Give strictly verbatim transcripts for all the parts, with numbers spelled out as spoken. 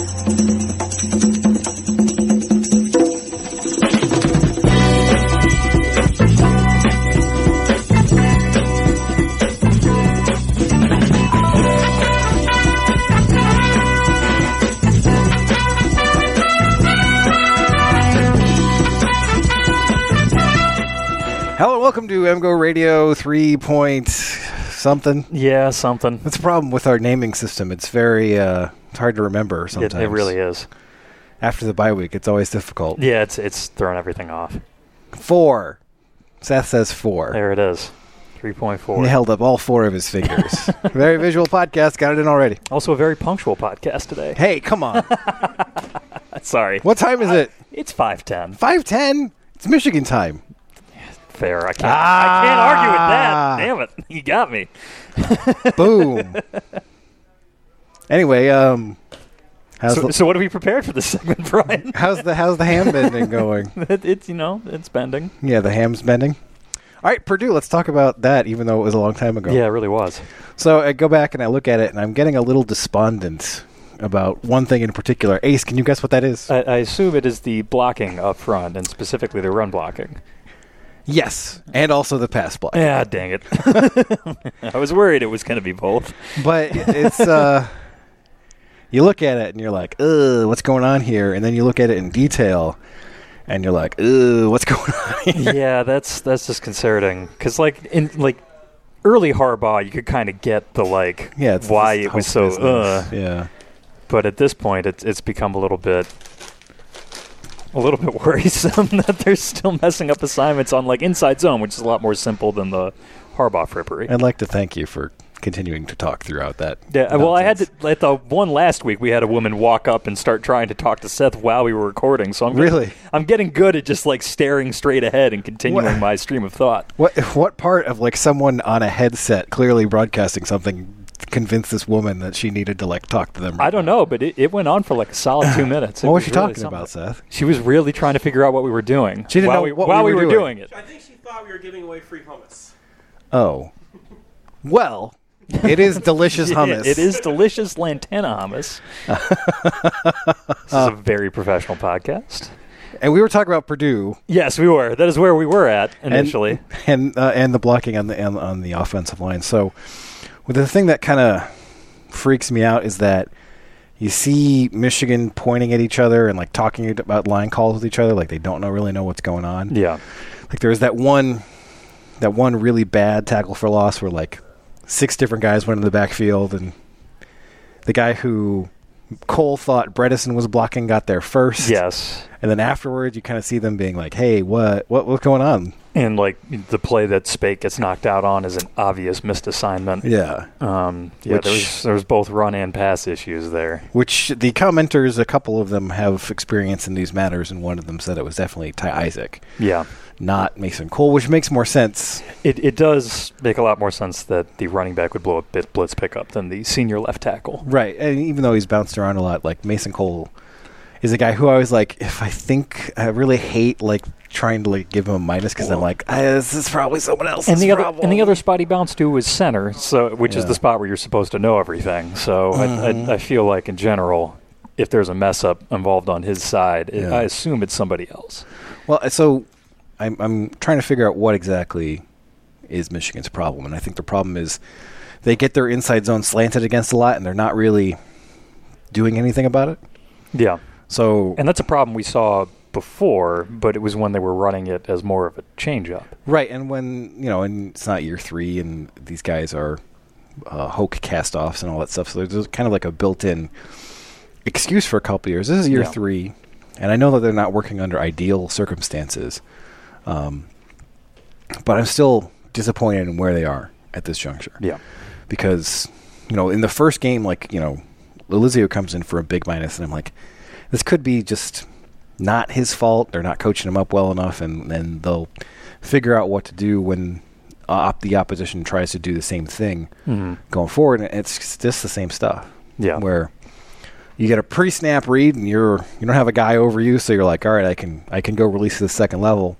Hello, welcome to M G O Radio three point something. Yeah, something. That's a problem with our naming system. It's very, uh, it's hard to remember sometimes. It, it really is. After the bye week, it's always difficult. Yeah, it's it's throwing everything off. Four. Seth says four. There it is. three point four. He held up all four of his fingers. Very visual podcast. Got it in already. Also a very punctual podcast today. Hey, come on. Sorry. What time is it? It's five ten. five ten? It's Michigan time. Fair. I can't, Ah. I can't argue with that. Damn it. You got me. Boom. Anyway, um... How's, So, the, so what have we prepared for this segment, Brian? how's the how's the ham bending going? it, it's, you know, it's bending. Yeah, the ham's bending. All right, Purdue, let's talk about that, even though it was a long time ago. Yeah, it really was. So I go back and I look at it, and I'm getting a little despondent about one thing in particular. Ace, can you guess what that is? I, I assume it is the blocking up front, and specifically the run blocking. Yes, and also the pass block. Yeah, dang it. I was worried it was going to be both. But it's, uh, you look at it and you're like, ugh, what's going on here? And then you look at it in detail and you're like, ugh, what's going on here? Yeah, that's that's disconcerting. Because, like, in like early Harbaugh, you could kind of get the, like, Yeah, it's why this it was whole so, business. uh. Yeah. But at this point, it's it's become a little bit, a little bit worrisome that they're still messing up assignments on, like, inside zone, which is a lot more simple than the Harbaugh frippery. I'd like to thank you for continuing to talk throughout that. Yeah, well, I had nonsense. to, at the one last week, we had a woman walk up and start trying to talk to Seth while we were recording. So I'm Really? getting, I'm getting good at just, like, staring straight ahead and continuing What- my stream of thought. What what part of like someone on a headset clearly broadcasting something convinced this woman that she needed to like talk to them? I don't know, but it, it went on for like a solid two minutes. It What was she really talking something. about, Seth? She was really trying to figure out what we were doing. She didn't while know we, what while we we were were doing. doing it. I think she thought we were giving away free hummus. Oh, well, it is delicious Yeah, hummus. it is delicious lantana hummus. This is a very professional podcast. And we were talking about Purdue Yes, we were. That is where we were at initially. and and, uh, and the blocking on the on, on the offensive line. So, well, the thing that kind of freaks me out is that you see Michigan pointing at each other and like talking about line calls with each other, like they don't know really know what's going on. Yeah. Like there was that one that one really bad tackle for loss where like six different guys went in the backfield, and the guy who Cole thought Bredesen was blocking got there first. Yes. And then afterwards, you kind of see them being like, "Hey, what, what, what's going on?" And like the play that Spake gets knocked out on is an obvious missed assignment. Yeah. Um, yeah, Which- there was there was both run and pass issues there. Which the commenters, a couple of them have experience in these matters, and one of them said it was definitely Ty Isaac, Yeah. not Mason Cole, which makes more sense. It it does make a lot more sense that the running back would blow a bit blitz pickup than the senior left tackle. Right. And even though he's bounced around a lot, like Mason Cole is a guy who I was like, if I think, I really hate like trying to like give him a minus because I'm like, ah, this is probably someone else's And the other problem. and the other spot he bounced to was center, so which is Yeah. the spot where you're supposed to know everything. So Mhm. I, I I feel like in general, if there's a mess up involved on his side, it, Yeah. I assume it's somebody else. Well, so I'm, I'm trying to figure out what exactly is Michigan's problem. And I think the problem is they get their inside zone slanted against a lot, and they're not really doing anything about it. Yeah. So And that's a problem we saw before, but it was when they were running it as more of a change-up. right, and when, you know, and it's not year three, and these guys are uh, Hoke cast-offs and all that stuff, so there's kind of like a built-in excuse for a couple years. This is year Yeah. three, and I know that they're not working under ideal circumstances, um, but I'm still disappointed in where they are at this juncture. Yeah. Because, you know, in the first game, like, you know, Elizio comes in for a big minus, and I'm like, this could be just not his fault. They're not coaching him up well enough, and then they'll figure out what to do when uh, op- the opposition tries to do the same thing Mm-hmm. going forward. And it's just the same stuff. Yeah. Where you get a pre-snap read, and you're you don't have a guy over you, so you're like, all right, I can I can go release to the second level.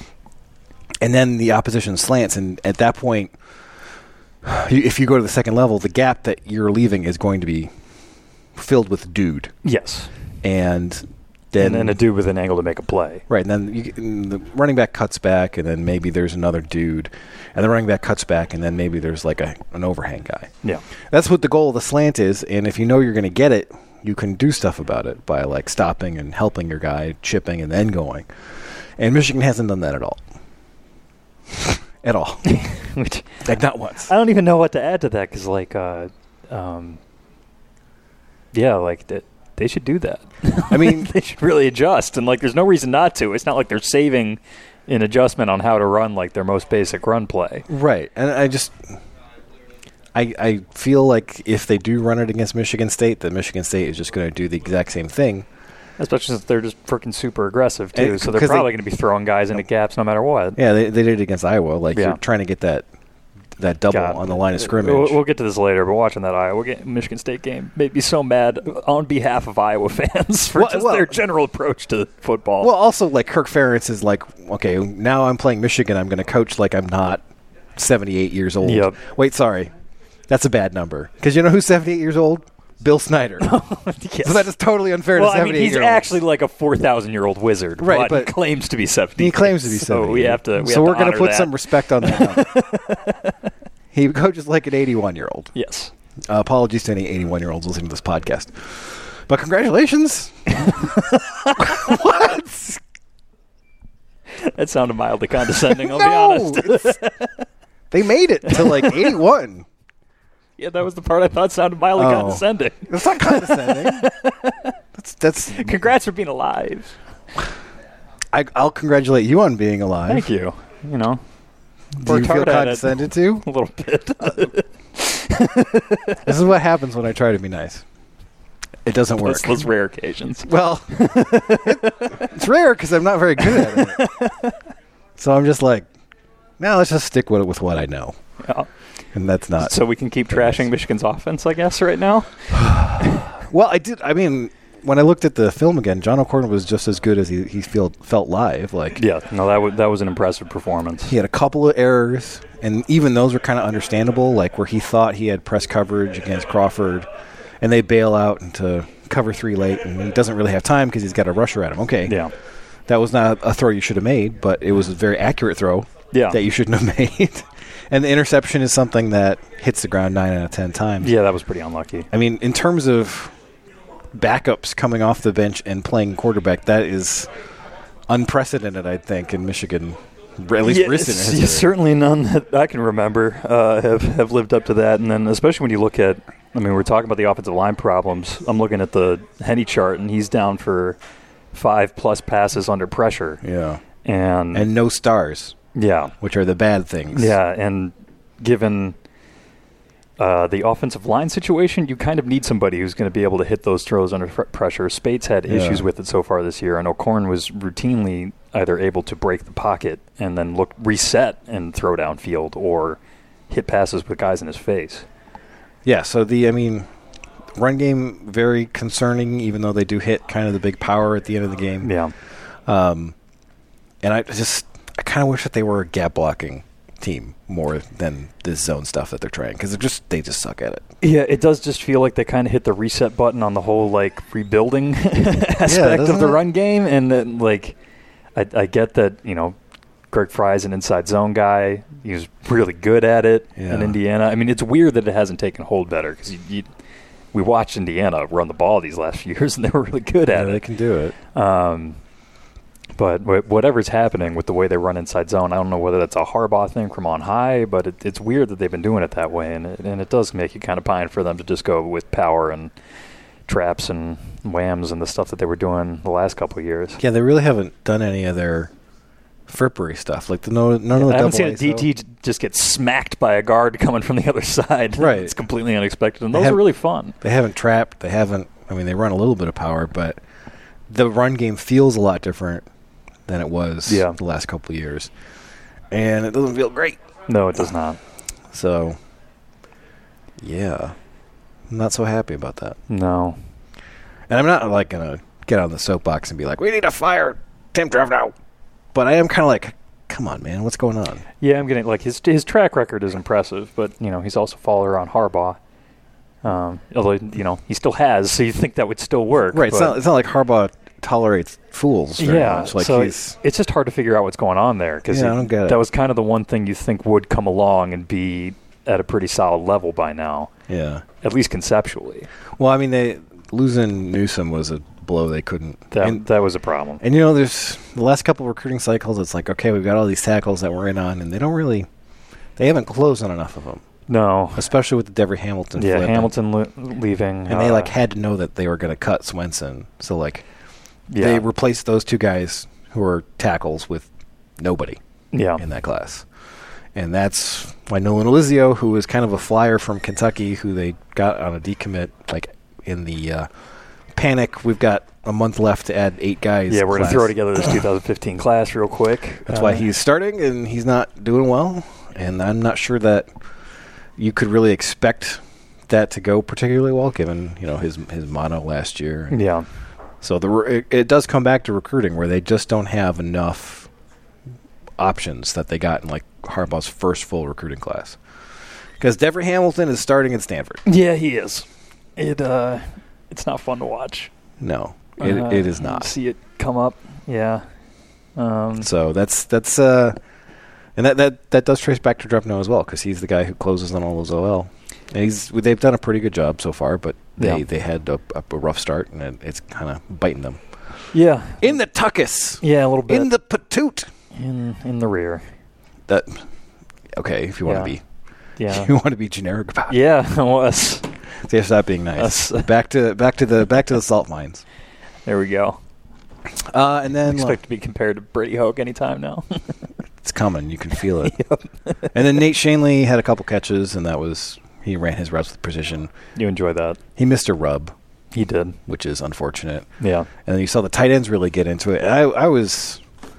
And then the opposition slants, and at that point, you, if you go to the second level, the gap that you're leaving is going to be filled with dude. Yes. And then and then a dude with an angle to make a play. Right, and then you, and the running back cuts back, and then maybe there's another dude, and the running back cuts back, and then maybe there's like a an overhang guy. Yeah. That's what the goal of the slant is, and if you know you're going to get it, you can do stuff about it by like stopping and helping your guy, chipping, and then going. And Michigan hasn't done that at all. At all. Which, like, not once. I don't even know what to add to that, because, like, uh, um, yeah, like, th- they should do that. I mean, they should really adjust, and, like, there's no reason not to. It's not like they're saving an adjustment on how to run, like, their most basic run play. Right, and I just... I, I feel like if they do run it against Michigan State, that Michigan State is just going to do the exact same thing. Especially since they're just freaking super aggressive, too. And, so they're probably going to be throwing guys into gaps no matter what. Yeah, they, they did it against Iowa. Like, yeah. you're trying to get that that double God. on the line of scrimmage. We'll, we'll get to this later, but watching that Iowa game, Michigan State game made me so mad on behalf of Iowa fans for well, just well, their general approach to football. Well, also, like, Kirk Ferentz is like, okay, now I'm playing Michigan. I'm going to coach like I'm not seventy-eight years old. Yep. Wait, sorry. That's a bad number. Because you know who's seventy-eight years old? Bill Snyder. Yes. So that is totally unfair well, to I mean, seventy-eight he's year olds. actually like a four thousand year old wizard, right, but, but he claims to be seventy. He claims to be seventy. So we have to. We so have we're to going to put that. some respect on that number. He coaches like an eighty-one year old. Yes. Uh, apologies to any eighty-one year olds listening to this podcast. But congratulations. What? That sounded mildly condescending, I'll no, be honest. it's- they made it to like eighty-one. Yeah, that was the part I thought sounded mildly Oh. condescending. That's not condescending. that's that's. Congrats for being alive. I, I'll congratulate you on being alive. Thank you. You know, Do you worked feel hard at it. condescended to? A little bit. This is what happens when I try to be nice. It doesn't work. Those, those rare occasions. Well, it, it's rare because I'm not very good at it. So I'm just like, no, let's just stick with it with what I know. Yeah. And that's not. So we can keep trashing Michigan's offense, I guess, right now? Well, I did. I mean, when I looked at the film again, John O'Korn was just as good as he, he feel, felt live. Like, Yeah, no, that was, that was an impressive performance. he had a couple of errors, and even those were kind of understandable, like where he thought he had press coverage against Crawford, and they bail out into cover three late, and he doesn't really have time because he's got a rusher at him. Okay. Yeah. That was not a throw you should have made, but it was a very accurate throw Yeah. that you shouldn't have made. And the interception is something that hits the ground nine out of ten times. Yeah, that was pretty unlucky. I mean, in terms of backups coming off the bench and playing quarterback, that is unprecedented, I think, in Michigan, at least yeah, recent it's- history. yeah, certainly none that I can remember uh, have, have lived up to that. And then especially when you look at, I mean, we're talking about the offensive line problems. I'm looking at the Henny chart, and he's down for five-plus passes under pressure. Yeah. And, And no stars, yeah. which are the bad things. Yeah, and given uh, the offensive line situation, you kind of need somebody who's going to be able to hit those throws under fr- pressure. Spates had Yeah. issues with it so far this year, and O'Korn was routinely either able to break the pocket and then look reset and throw downfield, or hit passes with guys in his face. Yeah, so the, I mean, run game, very concerning, even though they do hit kind of the big power at the end of the game. Yeah. Um, and I just, I kind of wish that they were a gap blocking team more than this zone stuff that they're trying, because they're just, they just suck at it. Yeah, it does just feel like they kind of hit the reset button on the whole, like, rebuilding aspect doesn't of the it? run game. And then, like, I, I get that, you know, Greg Fry's an inside zone guy. He was really good at it Yeah. in Indiana. I mean, it's weird that it hasn't taken hold better, because you, you, we watched Indiana run the ball these last few years, and they were really good Yeah, at they it. can do it. Um, but wh- whatever's happening with the way they run inside zone, I don't know whether that's a Harbaugh thing from on high, but it, it's weird that they've been doing it that way, and it, and it does make you kind of pine for them to just go with power and traps and whams and the stuff that they were doing the last couple of years. Yeah, they really haven't done any of their frippery stuff. Like the no, none of the I haven't double seen a I S O. D T j- just get smacked by a guard coming from the other side. Right. It's completely unexpected, and They those have- are really fun. They haven't trapped. They haven't. I mean, they run a little bit of power, but the run game feels a lot different than it was Yeah. the last couple of years, and it doesn't feel great. No, it does not. So, yeah, I'm not so happy about that. No. And I'm not like gonna get on the soapbox and be like, "We need to fire Tim Drevno," but I am kind of like, "Come on, man, what's going on?" Yeah, I'm getting, like, his his track record is impressive, but, you know, he's also followed around Harbaugh. Um, although, you know, he still has, so you think that would still work. Right. It's not, it's not like Harbaugh tolerates fools very yeah, much. Like so he's, it's just hard to figure out what's going on there. Cause yeah, it, I don't get it. That was kind of the one thing you think would come along and be at a pretty solid level by now. Yeah. At least conceptually. Well, I mean, they losing Newsome was a blow they couldn't. That and, that was a problem. And, you know, there's the last couple of recruiting cycles, it's like, okay, we've got all these tackles that we're in on, and they don't really, they haven't closed on enough of them. No. Especially with the Devery Hamilton Yeah, flip. Hamilton le- leaving. And uh, they, like, had to know that they were going to cut Swenson. So, like, yeah. they replaced those two guys who were tackles with nobody yeah. in that class. And that's why Nolan Elizio, who was kind of a flyer from Kentucky, who they got on a decommit, like, in the uh, panic, we've got a month left to add eight guys. Yeah, we're going to class. throw together this two thousand fifteen class real quick. That's uh, why he's starting, and he's not doing well. And I'm not sure that you could really expect that to go particularly well, given you know his his mono last year. Yeah. So the it, it does come back to recruiting, where they just don't have enough options that they got in like Harbaugh's first full recruiting class. Because Devery Hamilton is starting at Stanford. Yeah, he is. It uh, it's not fun to watch. No, it uh, it is not. See it come up. Yeah. Um, So that's that's uh, and that, that, that does trace back to Drevno as well, because he's the guy who closes on all those O L. And he's they've done a pretty good job so far, but they, Yeah. they had a, a, a rough start, and it, it's kind of biting them. yeah. In the tuckus, Yeah, a little bit. in the patoot. in in the rear. That okay? If you want to Yeah. be, Yeah. you want to be generic about it. Yeah, it was. They stop being nice. Us. back to back to the back to the salt mines. There we go. Uh, and then Expect to be compared to Brady Hoke anytime now. it's coming. You can feel it. And then Nate Shanley had a couple catches, and that was he ran his routes with precision. You enjoy that. He missed a rub, He did. which is unfortunate. Yeah. And then you saw the tight ends really get into it. And I, I was,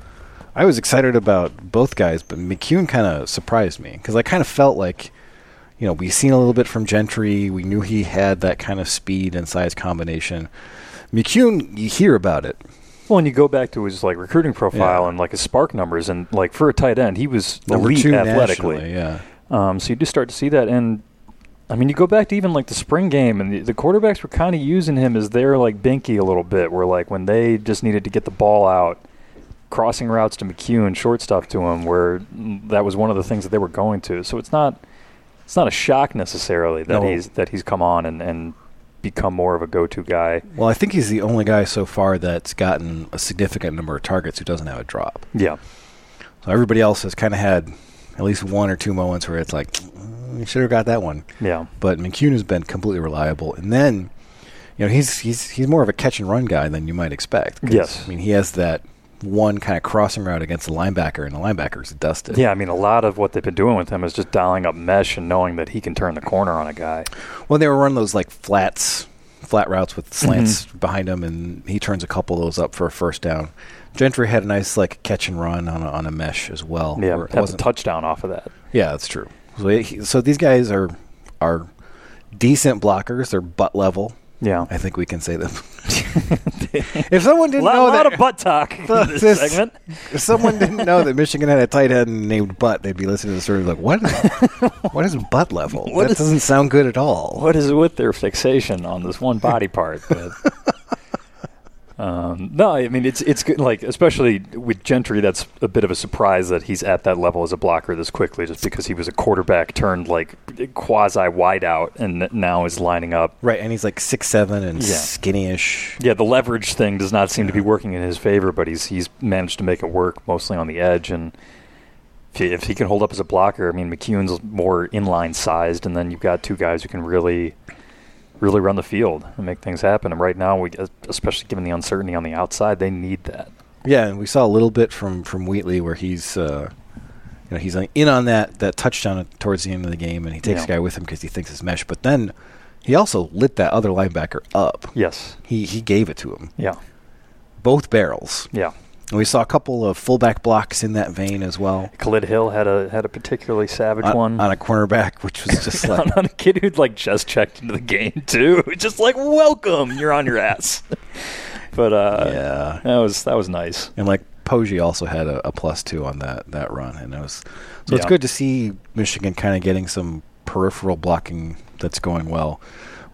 I was excited about both guys, but McCune kind of surprised me because I kind of felt like, you know, we've seen a little bit from Gentry. We knew he had that kind of speed and size combination. McCune, you hear about it. Well, and you go back to his like recruiting profile Yeah. and like his spark numbers, and like for a tight end, he was Number elite two athletically. nationally, yeah. Um, so you do start to see that, and I mean, you go back to even like the spring game, and the, the quarterbacks were kind of using him as their like binky a little bit, where like when they just needed to get the ball out, crossing routes to McCune, short stuff to him, where that was one of the things that they were going to. So it's not it's not a shock necessarily that No. he's that he's come on and, and become more of a go-to guy. Well, I think he's the only guy so far that's gotten a significant number of targets who doesn't have a drop. Yeah, So everybody else has kind of had at least one or two moments where it's like, mm, you should have got that one. yeah, But McCune has been completely reliable. And then, you know, he's he's he's more of a catch and run guy than you might expect. 'Cause, Yes. I mean, he has that one kind of crossing route against the linebacker, and the linebacker's dusted. yeah. I mean, a lot of what they've been doing with him is just dialing up mesh and knowing that he can turn the corner on a guy. Well, they were running those like flats, flat routes with slants Mm-hmm. behind him, and he turns a couple of those up for a first down. Gentry had a nice like catch and run on a, on a mesh as well. Yeah, where it had the wasn't- touchdown off of that. Yeah, that's true. So, he, so these guys are are decent blockers. They're butt level. Yeah. I think we can say that. If someone A didn't lot, know lot that, of butt talk in this, This- segment. if someone didn't know that Michigan had a tight end named Butt, they'd be listening to the story like, "What? What is butt level? What that is- doesn't sound good at all." What is it with their fixation on this one body part? But, um, no, I mean it's it's good. Like especially with Gentry, that's a bit of a surprise that he's at that level as a blocker this quickly, just because he was a quarterback turned like quasi wideout, and now is lining up. Right, and he's like six seven and Yeah. skinny-ish. Yeah, the leverage thing does not seem to be working in his favor, but he's he's managed to make it work mostly on the edge. And if he, if he can hold up as a blocker, I mean McCune's more inline sized, and then you've got two guys who can really. really run the field and make things happen. And right now, we, especially given the uncertainty on the outside, they need that. Yeah, and we saw a little bit from from Wheatley where he's uh, you know he's in on that that touchdown towards the end of the game, and he takes Yeah. a guy with him because he thinks it's mesh. But then he also lit that other linebacker up. Yes. He he gave it to him, Yeah. both barrels. Yeah. And we saw a couple of fullback blocks in that vein as well. Khalid Hill had a had a particularly savage on, one on a cornerback, which was just like on, on a kid who'd like just checked into the game too, just like welcome, you're on your ass. But uh, yeah, that was that was nice. and like Poggi also had a, a plus two on that that run, and it was so it's Yeah. good to see Michigan kind of getting some peripheral blocking that's going well.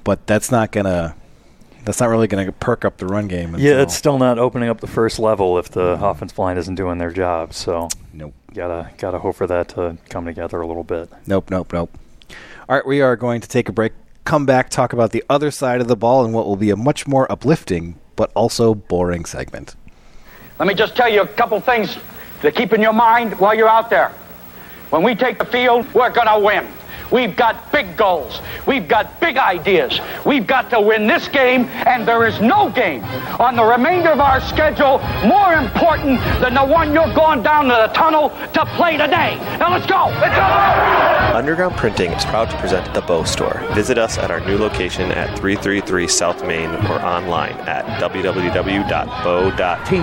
but that's not gonna. That's not really going to perk up the run game. Until yeah, it's still not opening up the first level if the mm-hmm. offensive line isn't doing their job. So, nope. Gotta gotta hope for that to come together a little bit. Nope, nope, nope. All right, we are going to take a break. Come back, talk about the other side of the ball and what will be a much more uplifting but also boring segment. Let me just tell you a couple things to keep in your mind while you're out there. When we take the field, we're going to win. We've got big goals. We've got big ideas. We've got to win this game, and there is no game on the remainder of our schedule more important than the one you're going down to the tunnel to play today. Now let's go. Let's go. Underground Printing is proud to present The Bow Store. Visit us at our new location at three thirty-three South Main or online at w w w dot bow dot team.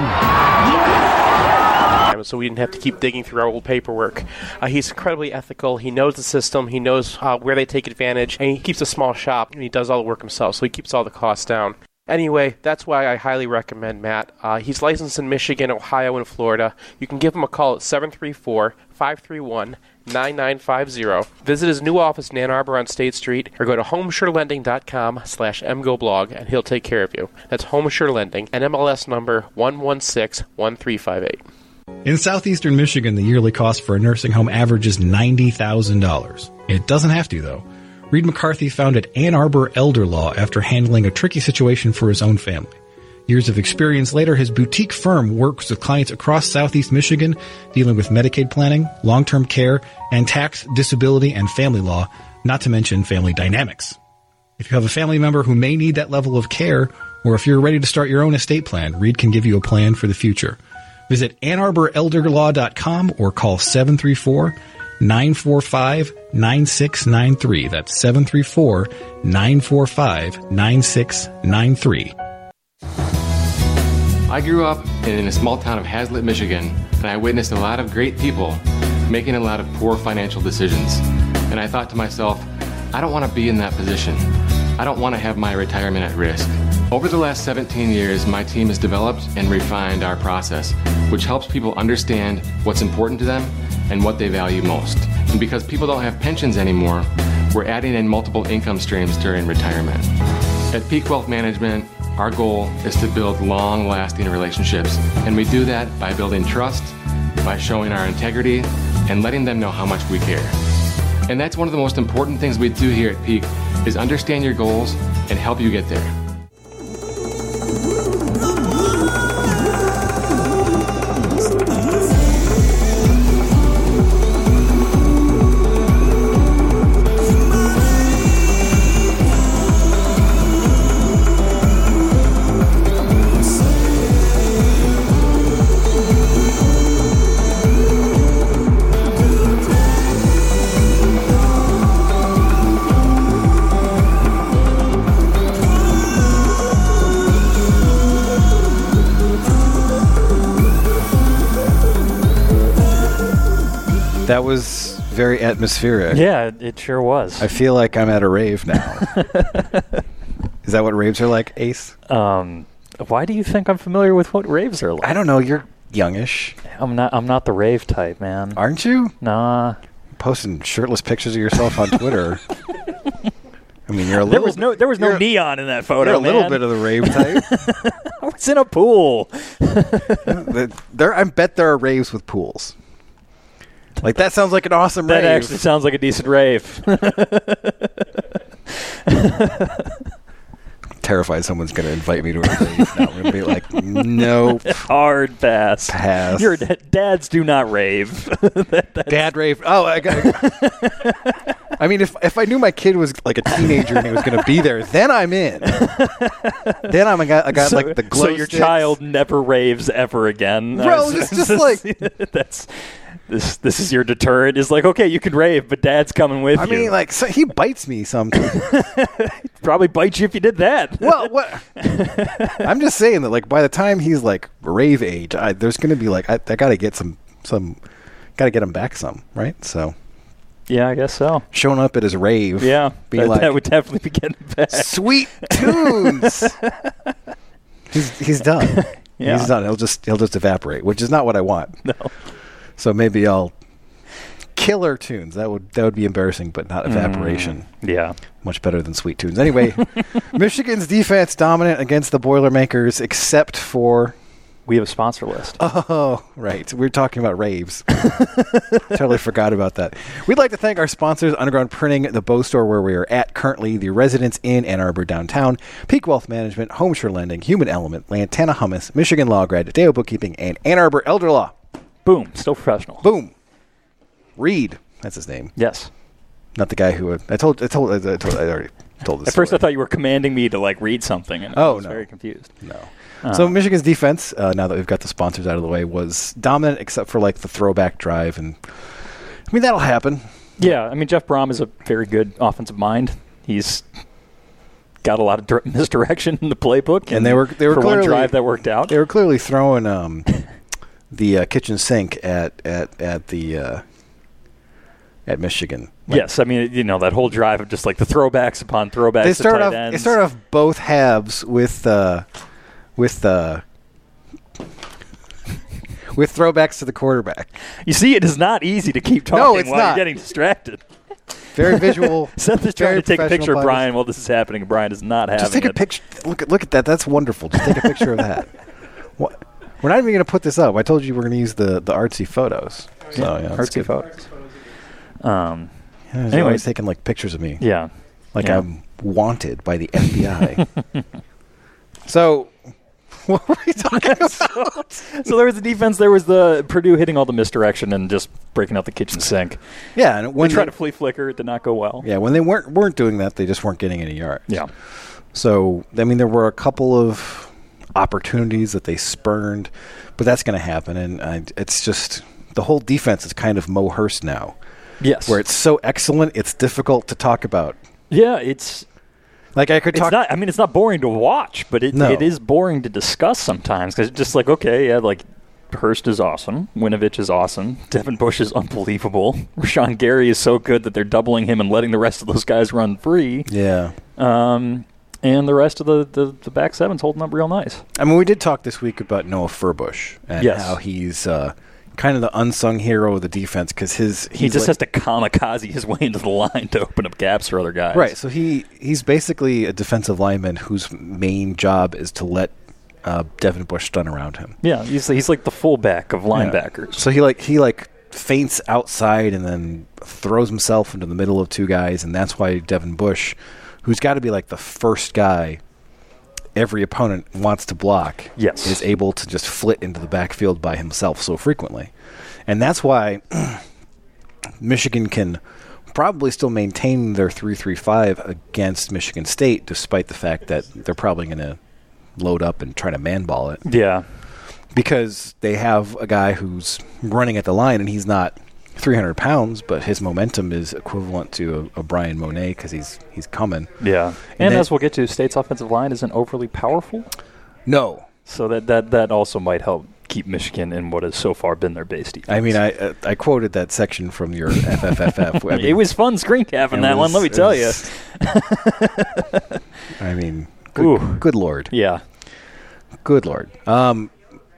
So we didn't have to keep digging through our old paperwork. Uh, he's incredibly ethical. He knows the system. He knows uh, where they take advantage. And he keeps a small shop, and he does all the work himself, so he keeps all the costs down. Anyway, that's why I highly recommend Matt. Uh, he's licensed in Michigan, Ohio, and Florida. You can give him a call at seven three four, five three one, nine nine five zero. Visit his new office in Ann Arbor on State Street, or go to homesurelending.com slash mgoblog, and he'll take care of you. That's Homesure Lending, and M L S number one one six one three five eight. In southeastern Michigan, the yearly cost for a nursing home averages ninety thousand dollars. It doesn't have to, though. Reed McCarthy founded Ann Arbor Elder Law after handling a tricky situation for his own family. Years of experience later, his boutique firm works with clients across southeast Michigan, dealing with Medicaid planning, long-term care, and tax, disability, and family law, not to mention family dynamics. If you have a family member who may need that level of care, or if you're ready to start your own estate plan, Reed can give you a plan for the future. Visit ann arbor elder law dot com or call seven three four, nine four five, nine six nine three. That's seven three four, nine four five, nine six nine three. I grew up in a small town of Hazlitt, Michigan, and I witnessed a lot of great people making a lot of poor financial decisions. And I thought to myself, I don't want to be in that position. I don't want to have my retirement at risk. Over the last seventeen years, my team has developed and refined our process, which helps people understand what's important to them and what they value most. And because people don't have pensions anymore, we're adding in multiple income streams during retirement. At Peak Wealth Management, our goal is to build long-lasting relationships, and we do that by building trust, by showing our integrity, and letting them know how much we care. And that's one of the most important things we do here at Peak, is understand your goals and help you get there. That was very atmospheric. Yeah, it, it sure was. I feel like I'm at a rave now. Is that what raves are like, Ace? Um, why do you think I'm familiar with what raves are like? I don't know. You're youngish. I'm not. I'm not the rave type, man. Aren't you? Nah. Posting shirtless pictures of yourself on Twitter. I mean, you're a little. There was no. There was no neon in that photo. You're a man. little bit of the rave type. I was in a pool. there, I bet there are raves with pools. Like, that sounds like an awesome that rave. That actually sounds like a decent rave. Terrified someone's going to invite me to a rave. Now I'm going to be like, nope. Hard pass. Pass. Your d- dads do not rave. that, Dad rave. Oh, I got. I mean, if if I knew my kid was like a teenager and he was going to be there, then I'm in. Then I'm I got I got so, like the glow So your sticks. Child never raves ever again, bro. It's just like that's. This this is your deterrent. Is like, okay, you can rave, but Dad's coming with I you. I mean, like, so he bites me sometimes. Probably bite you if you did that. Well, what? I'm just saying that, like, by the time he's like rave age, I, there's going to be like, I, I got to get some, some, got to get him back some, right? So, yeah, I guess so. Showing up at his rave, yeah, be that, like, that would definitely be getting back. Sweet tunes. he's he's done. Yeah. He's done. He'll just he'll just evaporate, which is not what I want. No. So maybe I'll killer tunes. That would that would be embarrassing, but not evaporation. Mm, yeah. Much better than sweet tunes. Anyway, Michigan's defense dominant against the Boilermakers, except for... We have a sponsor list. Oh, right. We're talking about raves. Totally forgot about that. We'd like to thank our sponsors, Underground Printing, the Bow Store, where we are at currently, the Residence Inn, Ann Arbor Downtown, Peak Wealth Management, Homeshore Lending, Human Element, Lantana Hummus, Michigan Law Grad, Deo Bookkeeping, and Ann Arbor Elder Law. Boom. Still professional. Boom. Reed. That's his name. Yes. Not the guy who... Uh, I told I told, I told... I already told this At first story. I thought you were commanding me to, like, read something, and Oh, I was no. very confused. No. Uh, So Michigan's defense, uh, now that we've got the sponsors out of the way, was dominant except for like the throwback drive, and I mean that'll happen. Yeah, I mean Jeff Brom is a very good offensive mind. He's got a lot of dir- misdirection in the playbook, and, And they were- they were for one clearly- drive that worked out. They were clearly throwing um, the uh, kitchen sink at at at the uh, at Michigan. Like, Yes, I mean you know that whole drive of just like the throwbacks upon throwbacks. they to start tight off. ends. They start off both halves with uh, with uh, with throwbacks to the quarterback. You see, it is not easy to keep talking No, it's while not. you're getting distracted. Very visual. Seth is trying very to take a professional picture of players. Brian while this is happening. and Brian is not having Just take a it. picture. Look at look at that. That's wonderful. Just take a picture of that. What? We're not even going to put this up. I told you we're going to use the, the artsy photos. So, yeah, that's Artsy good. photos. Um, Yeah, he's Anyway. always taking like pictures of me, yeah. like yeah. I'm wanted by the F B I. So, what were we talking about? So there was the defense. There was the Purdue hitting all the misdirection and just breaking out the kitchen sink. Yeah, and We when tried they, to flea flicker. It did not go well. yeah, when they weren't weren't doing that, they just weren't getting any yards. Yeah. So, I mean, there were a couple of opportunities that they spurned, but that's going to happen, and I, it's just the whole defense is kind of Mo Hurst now, Yes. where it's so excellent, it's difficult to talk about. yeah, it's Like I could it's talk. not. I mean, it's not boring to watch, but it No. it is boring to discuss sometimes because it's just like okay, yeah, like Hurst is awesome, Winovich is awesome, Devin Bush is unbelievable, Rashawn Gary is so good that they're doubling him and letting the rest of those guys run free. yeah. Um, and the rest of the, the, the back seven's holding up real nice. I mean, we did talk this week about Noah Furbush and Yes. how he's uh, kind of the unsung hero of the defense because his He he's just like- has to kamikaze his way into the line to open up gaps for other guys. right. So he he's basically a defensive lineman whose main job is to let uh, Devin Bush stun around him. Yeah, he's he's like the fullback of Yeah. linebackers. So he like he like feints outside and then throws himself into the middle of two guys, and that's why Devin Bush, who's got to be like the first guy every opponent wants to block, Yes. is able to just flit into the backfield by himself so frequently. And that's why Michigan can probably still maintain their three three five against Michigan State, despite the fact that they're probably going to load up and try to man-ball it. Yeah. Because they have a guy who's running at the line, and he's not three hundred pounds, but his momentum is equivalent to a, a Brian Monet because he's he's coming. Yeah. And And then- as we'll get to, State's offensive line isn't overly powerful. No. So that, that, that also might help keep Michigan in what has so far been their base defense. I mean, I uh, I quoted that section from your F F F F. I mean, it was fun screen capping it that one, was- let me it tell you. was- I mean, Ooh. good, good Lord. Yeah. Good Lord. Um,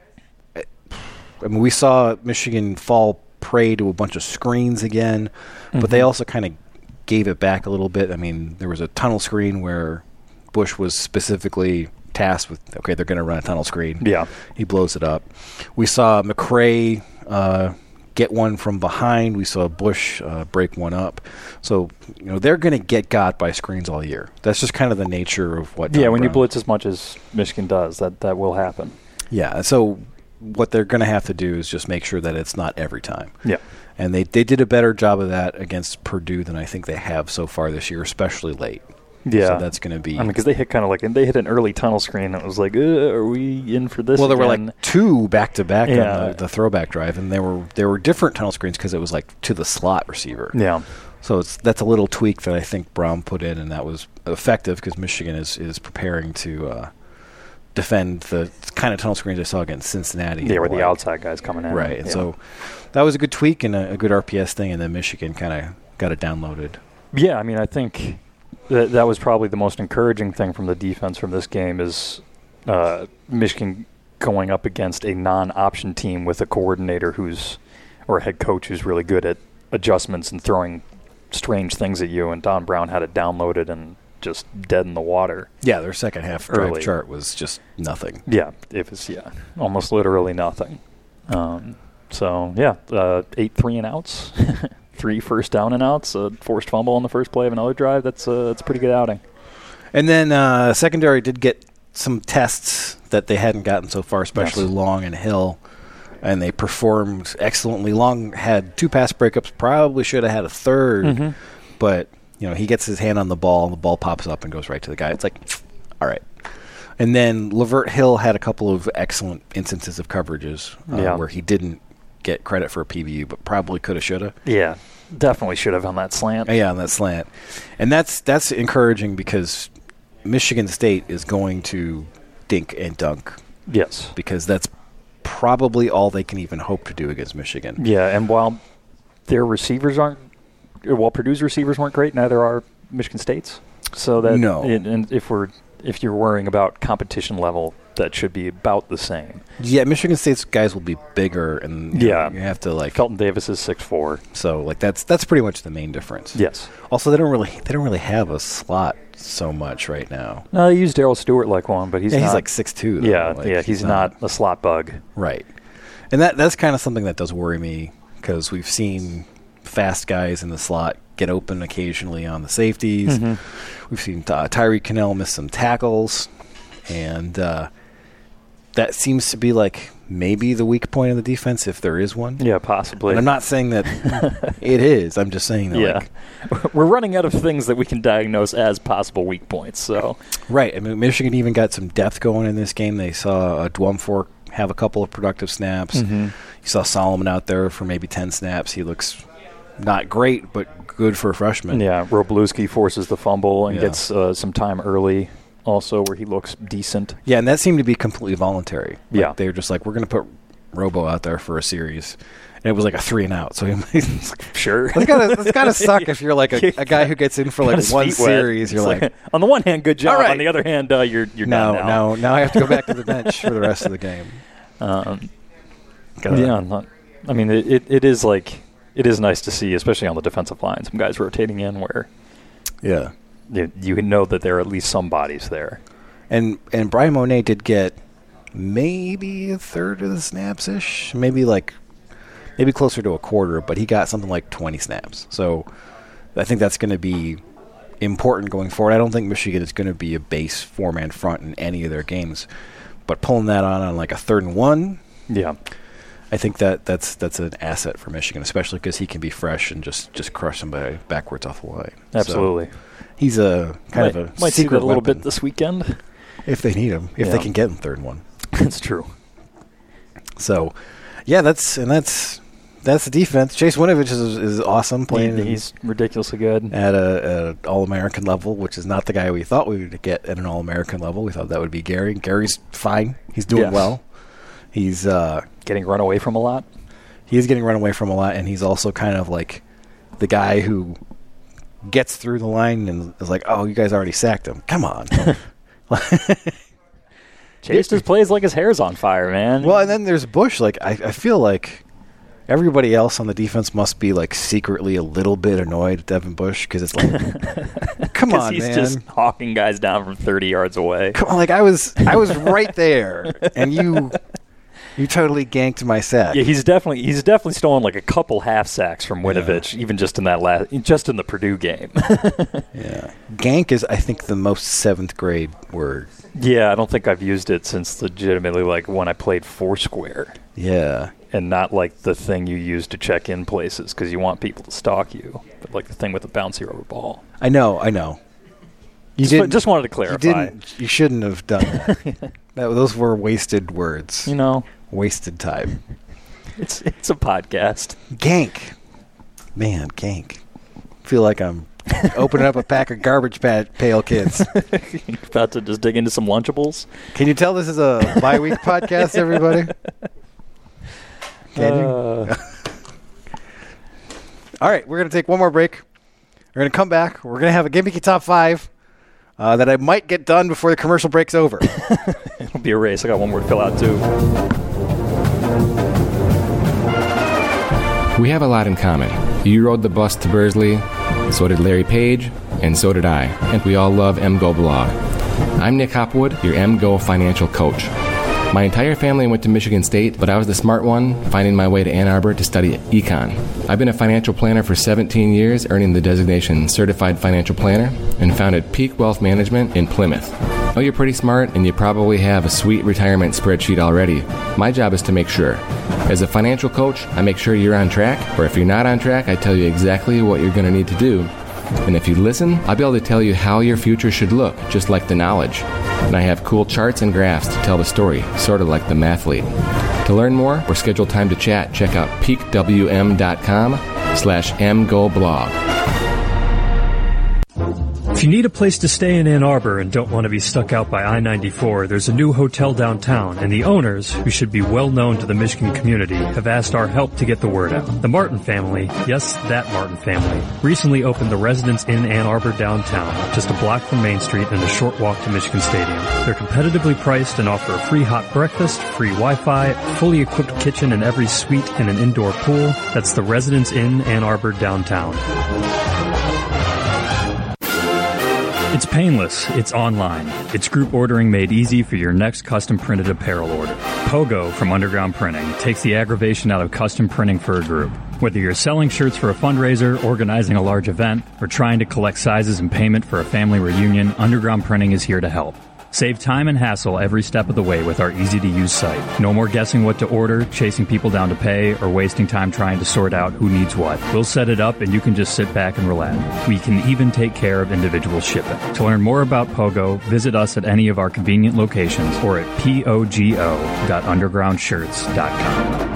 I mean, we saw Michigan fall prey to a bunch of screens again, but they also kind of gave it back a little bit. I mean, there was a tunnel screen where Bush was specifically tasked with, okay, they're going to run a tunnel screen. Yeah. He blows it up. We saw McCray uh, get one from behind. We saw Bush uh, break one up. So, you know, they're going to get got by screens all year. That's just kind of the nature of what Yeah, Tom when you Brown- blitz as much as Michigan does, that, that will happen. Yeah, so what they're going to have to do is just make sure that it's not every time. Yeah. And they, they did a better job of that against Purdue than I think they have so far this year, especially late. Yeah. So that's going to be... I mean, because they hit kind of like, and they hit an early tunnel screen, and it was like, uh, are we in for this well, there were again? like two back-to-back Yeah. on the, the throwback drive, and there were there were different tunnel screens because it was like to the slot receiver. Yeah. So it's that's a little tweak that I think Brown put in, and that was effective because Michigan is, is preparing to uh, defend the kind of tunnel screens I saw against Cincinnati. Yeah, where the Like- outside guys coming in. Right. And Yeah. so that was a good tweak and a, a good R P S thing, and then Michigan kind of got it downloaded. Yeah, I mean, I think that that was probably the most encouraging thing from the defense from this game is uh, Michigan going up against a non-option team with a coordinator who's or a head coach who's really good at adjustments and throwing strange things at you, and Don Brown had it downloaded and just dead in the water. Yeah, their second half drive Early. chart was just nothing. Yeah, it was, yeah, almost literally nothing. Um, so, yeah, uh, eight three and outs, three first down and outs, a forced fumble on the first play of another drive. That's, uh, that's a pretty good outing. And then uh, secondary did get some tests that they hadn't gotten so far, especially Yes. Long and Hill, and they performed excellently. Long had two pass breakups, probably should have had a third, Mhm. but you know he gets his hand on the ball, and the ball pops up and goes right to the guy. It's like, all right. And then Lavert Hill had a couple of excellent instances of coverages uh, Yeah. where he didn't get credit for a P B U, but probably could have, should have. Yeah, definitely should have on that slant. Yeah, on that slant. And that's that's encouraging because Michigan State is going to dink and dunk Yes. because that's probably all they can even hope to do against Michigan. Yeah, and while their receivers aren't, while Purdue's receivers weren't great, neither are Michigan State's. So that, No. and, and if we're if you're worrying about competition level, that should be about the same. Yeah, Michigan State's guys will be bigger, and you Yeah. know, you have to like. Felton Davis is six four. So like that's that's pretty much the main difference. Yes. Also, they don't really they don't really have a slot so much right now. No, they use Darryl Stewart like one, but he's yeah, not. he's like six two. yeah, like, yeah, he's, not, a slot bug. right. And that that's kind of something that does worry me because we've seen fast guys in the slot get open occasionally on the safeties. Mhm. We've seen uh, Tyreek Cannell miss some tackles, and uh, that seems to be like maybe the weak point of the defense if there is one. Yeah, possibly. And I'm not saying that it is. I'm just saying that, Yeah. like, We're running out of things that we can diagnose as possible weak points. So right. I mean, Michigan even got some depth going in this game. They saw uh, Dwumfork have a couple of productive snaps. Mhm. You saw Solomon out there for maybe ten snaps. He looks not great, but good for a freshman. yeah, Robluski forces the fumble and Yeah. gets uh, some time early also where he looks decent. Yeah, and that seemed to be completely voluntary. Like, Yeah. they were just like, we're going to put Robo out there for a series. And it was like a three and out. So it's Sure. gotta, it's gotta suck if you're like a, a guy who gets in for Got like his one feet wet. series. You're It's like, on the one hand, good job. All right. On the other hand, uh, you're you're no, done now. no, now I have to go back to the bench for the rest of the game. Um, Gotta- yeah, not, I mean, it, it, it is like it is nice to see, especially on the defensive line, some guys rotating in where Yeah. you, you know that there are at least some bodies there. And and Brian Monet did get maybe a third of the snaps ish, maybe like maybe closer to a quarter, but he got something like twenty snaps. So I think that's going to be important going forward. I don't think Michigan is going to be a base four man front in any of their games, but pulling that on on like a third and one, Yeah, I think that that's that's an asset for Michigan, especially because he can be fresh and just, just crush somebody backwards off the line. So absolutely. he's a kind might, of a might see secret that a little weapon bit this weekend. if they need him, if they Yeah. can get him third and one. That's true. So, yeah, that's and that's that's the defense. Chase Winovich is, is awesome playing He, he's ridiculously good. at a, a All American level, which is not the guy we thought we would get at an All American level. We thought that would be Gary. Gary's fine. He's doing Yes. well. He's uh, Getting run away from a lot. he is getting run away from a lot, and he's also kind of like the guy who gets through the line and is like, "Oh, you guys already sacked him. Come on." Chase just plays like his hair's on fire, man. Well, and then there's Bush. Like I, I feel like everybody else on the defense must be like secretly a little bit annoyed at Devin Bush because it's like, come 'Cause on, he's man. just hawking guys down from thirty yards away. Come on, like I was, I was right there, and you, you totally ganked my sack. Yeah, he's definitely he's definitely stolen like a couple half sacks from Winovich, even just in that last, just in the Purdue game. Yeah, gank is I think the most seventh grade word. Yeah, I don't think I've used it since legitimately like when I played Foursquare, Yeah, and not like the thing you use to check in places because you want people to stalk you, but like the thing with the bouncy rubber ball. I know, I know. You Just, didn't, just wanted to you clarify. didn't, you shouldn't have done that. that. Those were wasted words. You know, Wasted time. it's it's a podcast. Gank. Man, gank. Feel like I'm opening up a pack of Garbage Patch Pail Kids. About to just dig into some Lunchables. Can you tell this is a bi-week podcast, everybody? Can you? Uh, All right, we're going to take one more break. We're going to come back. We're going to have a Gimmicky Top five uh, that I might get done before the commercial break's over. it'll be a race. I got one more to fill out too. We have a lot in common. You rode the bus to Bursley, so did Larry Page, and so did I. And we all love M G O Blog. I'm Nick Hopwood, your M G O financial coach. My entire family went to Michigan State, but I was the smart one, finding my way to Ann Arbor to study econ. I've been a financial planner for seventeen years, earning the designation Certified Financial Planner, and founded Peak Wealth Management in Plymouth. I know you're pretty smart, and you probably have a sweet retirement spreadsheet already. My job is to make sure. As a financial coach, I make sure you're on track, or if you're not on track, I tell you exactly what you're going to need to do. And if you listen, I'll be able to tell you how your future should look, just like the knowledge. And I have cool charts and graphs to tell the story, sort of like the mathlete. To learn more or schedule time to chat, check out peakwm.com slash mgoblog. If you need a place to stay in Ann Arbor and don't want to be stuck out by I ninety-four, there's a new hotel downtown, and the owners, who should be well known to the Michigan community, have asked our help to get the word out. The Martin family, yes, that Martin family, recently opened the Residence Inn Ann Arbor downtown, just a block from Main Street and a short walk to Michigan Stadium. They're competitively priced and offer a free hot breakfast, free Wi-Fi, fully equipped kitchen in every suite, and an indoor pool. That's the Residence Inn Ann Arbor downtown. It's painless, it's online, it's group ordering made easy for your next custom printed apparel order. Pogo from Underground Printing takes the aggravation out of custom printing for a group. Whether you're selling shirts for a fundraiser, organizing a large event, or trying to collect sizes and payment for a family reunion, Underground Printing is here to help. Save time and hassle every step of the way with our easy-to-use site. No more guessing what to order, chasing people down to pay, or wasting time trying to sort out who needs what. We'll set it up and you can just sit back and relax. We can even take care of individual shipping. To learn more about Pogo, visit us at any of our convenient locations or at pogo dot underground shirts dot com.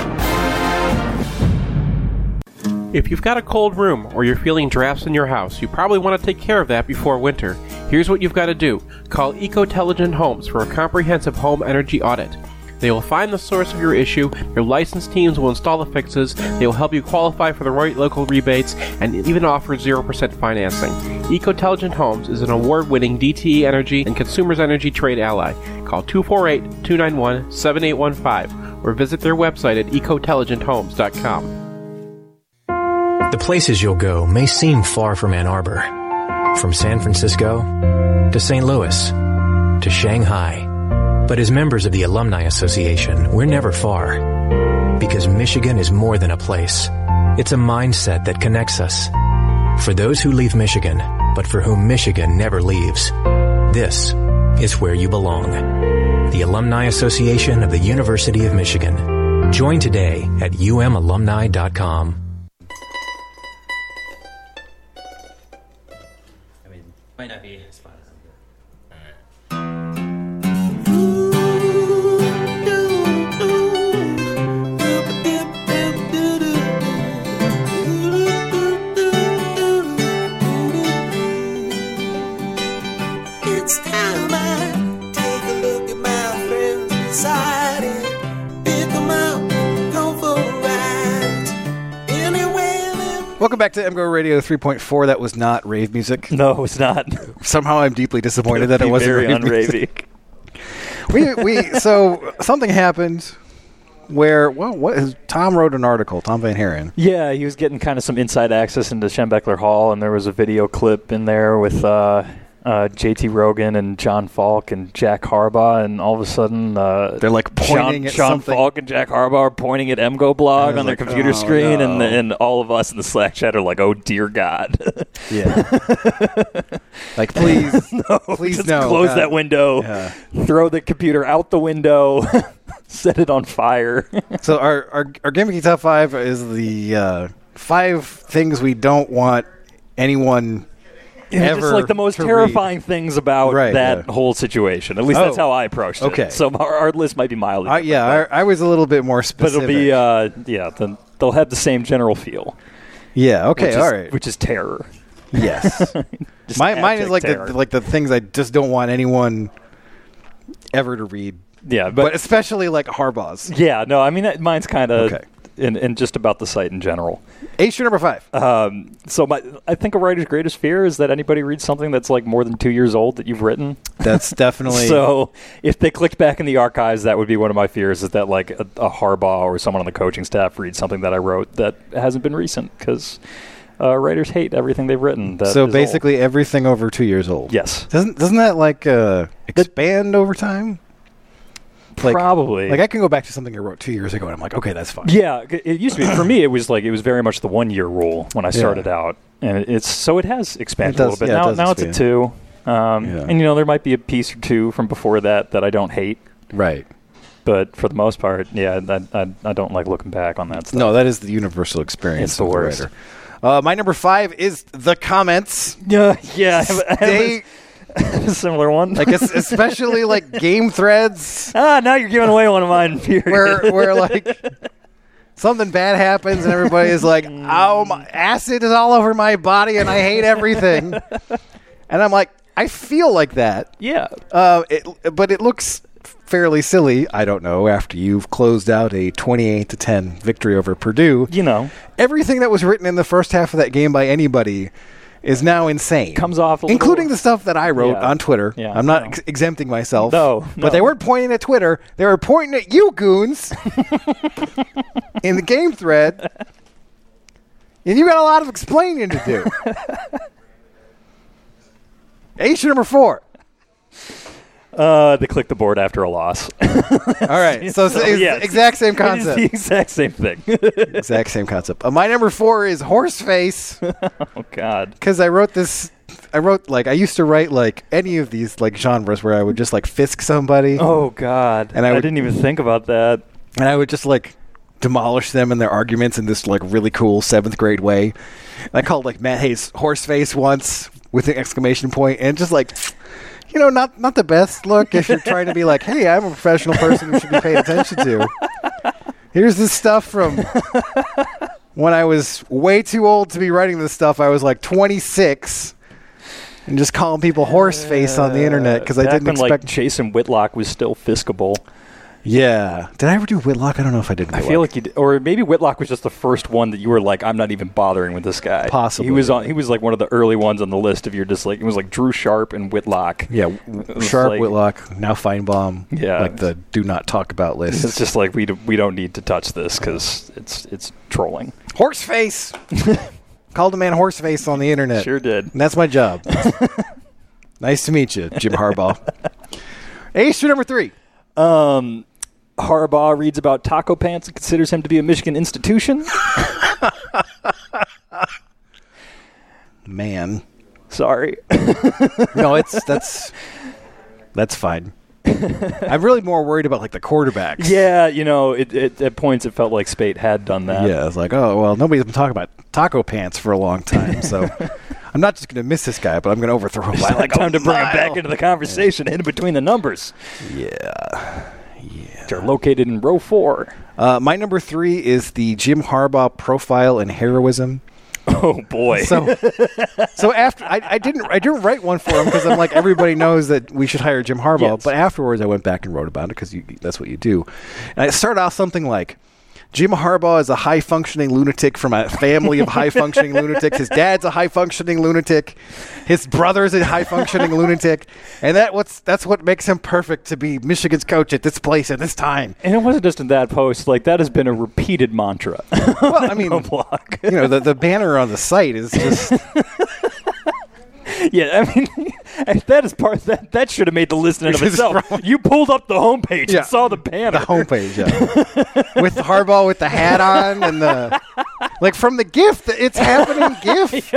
If you've got a cold room or you're feeling drafts in your house, you probably want to take care of that before winter. Here's what you've got to do. Call Ecotelligent Homes for a comprehensive home energy audit. They will find the source of your issue, your licensed teams will install the fixes, they will help you qualify for the right local rebates, and even offer zero percent financing. Ecotelligent Homes is an award-winning D T E Energy and Consumers Energy trade ally. Call two four eight, two nine one, seven eight one five or visit their website at ecotelligent homes dot com. The places you'll go may seem far from Ann Arbor. From San Francisco to Saint Louis to Shanghai. But as members of the Alumni Association, we're never far. Because Michigan is more than a place. It's a mindset that connects us. For those who leave Michigan, but for whom Michigan never leaves, this is where you belong. The Alumni Association of the University of Michigan. Join today at u m alumni dot com. Might not be as fun as It's time I take a look at my friends beside it. Pick them out, go for a ride. Anywhere. Welcome back to M G O Radio three point four. That was not rave music. No, it's not. Somehow I'm deeply disappointed that it wasn't very rave unravey. we we so something happened where well what is Tom wrote an article, Tom Van Haren. Yeah, he was getting kind of some inside access into Schembechler Hall, and there was a video clip in there with uh, uh, J T Rogan and John Falk and Jack Harbaugh, and all of a sudden uh, they're like pointing John, at John something. Falk and Jack Harbaugh are pointing at M G O Blog on their like, computer oh, screen, no. and and all of us in the Slack chat are like, "Oh dear God!" Yeah, like please, no, please just no. close God. that window, Yeah. throw the computer out the window, set it on fire. So our, our our gimmicky top five is the uh, five things we don't want anyone Yeah, ever just like the most to terrifying read. things about Right, that yeah. whole situation. At least Oh, that's how I approached okay. it. So our, our list might be mildly Uh, different, yeah, but, I, I was a little bit more but specific. it'll be uh, yeah. The, they'll have the same general feel. yeah, okay, which is, all right. Which is terror. Yes, Just My, mine is abject like terror. the like the things I just don't want anyone ever to read. Yeah, But, but, especially like Harbaugh's. yeah, no, I mean that, mine's kind of Okay. and, and just about the site in general. Issue number five. Um, so my, I think a writer's greatest fear is that anybody reads something that's like more than two years old that you've written. That's definitely... So if they clicked back in the archives, that would be one of my fears, is that like a, a Harbaugh or someone on the coaching staff reads something that I wrote that hasn't been recent, because uh, writers hate everything they've written. That so is basically old. Everything over two years old. Yes. Doesn't doesn't that like uh, expand over time? Like, Probably. Like I can go back to something I wrote two years ago, and I'm like, okay, that's fine. Yeah, it used to be. For me, it was like it was very much the one year rule when I started Yeah. out, and it's so it has expanded It does- a little bit. yeah, it now does now it's a expand. two, um, Yeah. and you know there might be a piece or two from before that that I don't hate. Right. But for the most part, yeah, I, I, I don't like looking back on that stuff. No, that is the universal experience. It's the of worst. writer. Uh, my number five is the comments. Yeah, yeah. I have, I have They, a, a similar one. like es- especially like game threads ah, now you're giving away one of mine. Period. where where like something bad happens and everybody is like, "Oh, my acid is all over my body and I hate everything," and I'm like, I feel like that. Yeah. Uh, it, but it looks fairly silly. I don't know. After you've closed out a twenty-eight to ten victory over Purdue, You know, everything that was written in the first half of that game by anybody is now insane. Comes off a little- including the stuff that I wrote Yeah. on Twitter. Yeah, I'm not no. ex- exempting myself. No, but no. they weren't pointing at Twitter. They were pointing at you goons in the game thread. And you got a lot of explaining to do. Issue number four. uh, they click the board after a loss. All right. So, So, it's yeah, the exact same It is concept. the exact same thing. Exact same concept. Uh, my number four is horse face. Oh God. Because I wrote this, I wrote like I used to write like any of these like genres where I would just like fisk somebody, Oh God. And I I, would- didn't even think about that. and I would just like demolish them in their arguments in this like really cool seventh grade way. And I called like Matt Hayes horse face once with an exclamation point, and just like, you know, not not the best look if you're trying to be like, hey, I'm a professional person who should be paid attention to. Here's this stuff from when I was way too old to be writing this stuff. I was like twenty-six. And just calling people horse face on the internet because I Back didn't when, expect. like Jason Whitlock was still fiskable. Yeah. Did I ever do Whitlock? I don't know if I did Whitlock. I feel like you did, or maybe Whitlock was just the first one that you were like, I'm not even bothering with this guy. Possibly. He was on. He was like one of the early ones on the list of your just like it was like Drew Sharp and Whitlock. Yeah, was Sharp, like- Whitlock, now Feinbaum. Yeah. Like the do not talk about list. It's just like we do, we don't need to touch this because it's it's trolling. Horse face. Called a man horse face on the internet. Sure did. And that's my job. Nice to meet you, Jim Harbaugh. Issue number three. Um, Harbaugh reads about taco pants and considers him to be a Michigan institution. Man. Sorry. No, it's that's that's fine. I'm really more worried about like the quarterbacks. Yeah, you know, it, it, at points it felt like Spate had done that. Yeah, it's like, oh, well, nobody's been talking about taco pants for a long time, so I'm not just going to miss this guy, but I'm going to overthrow him. It's by like like a time to bring him mile. back into the conversation, in between the numbers. Yeah. Yeah. They're located in row four. Uh, my number three is the Jim Harbaugh profile and heroism. Oh boy! So, so after I, I didn't I didn't write one for him because I'm like, everybody knows that we should hire Jim Harbaugh. Yes. But afterwards, I went back and wrote about it because that's what you do. And I started off something like, Jim Harbaugh is a high-functioning lunatic from a family of high-functioning lunatics. His dad's a high-functioning lunatic. His brother's a high-functioning lunatic. And that what's that's what makes him perfect to be Michigan's coach at this place at this time. And it wasn't just in that post; like that has been a repeated mantra. Well, I mean, blog. you know, the, the banner on the site is just... Yeah, I mean, that is part that that should have made the list in and of It's itself. wrong. You pulled up the homepage Yeah. and saw the banner. The homepage, yeah. With Harbaugh with the hat on and the... Like, from the GIF, the It's Happening GIF.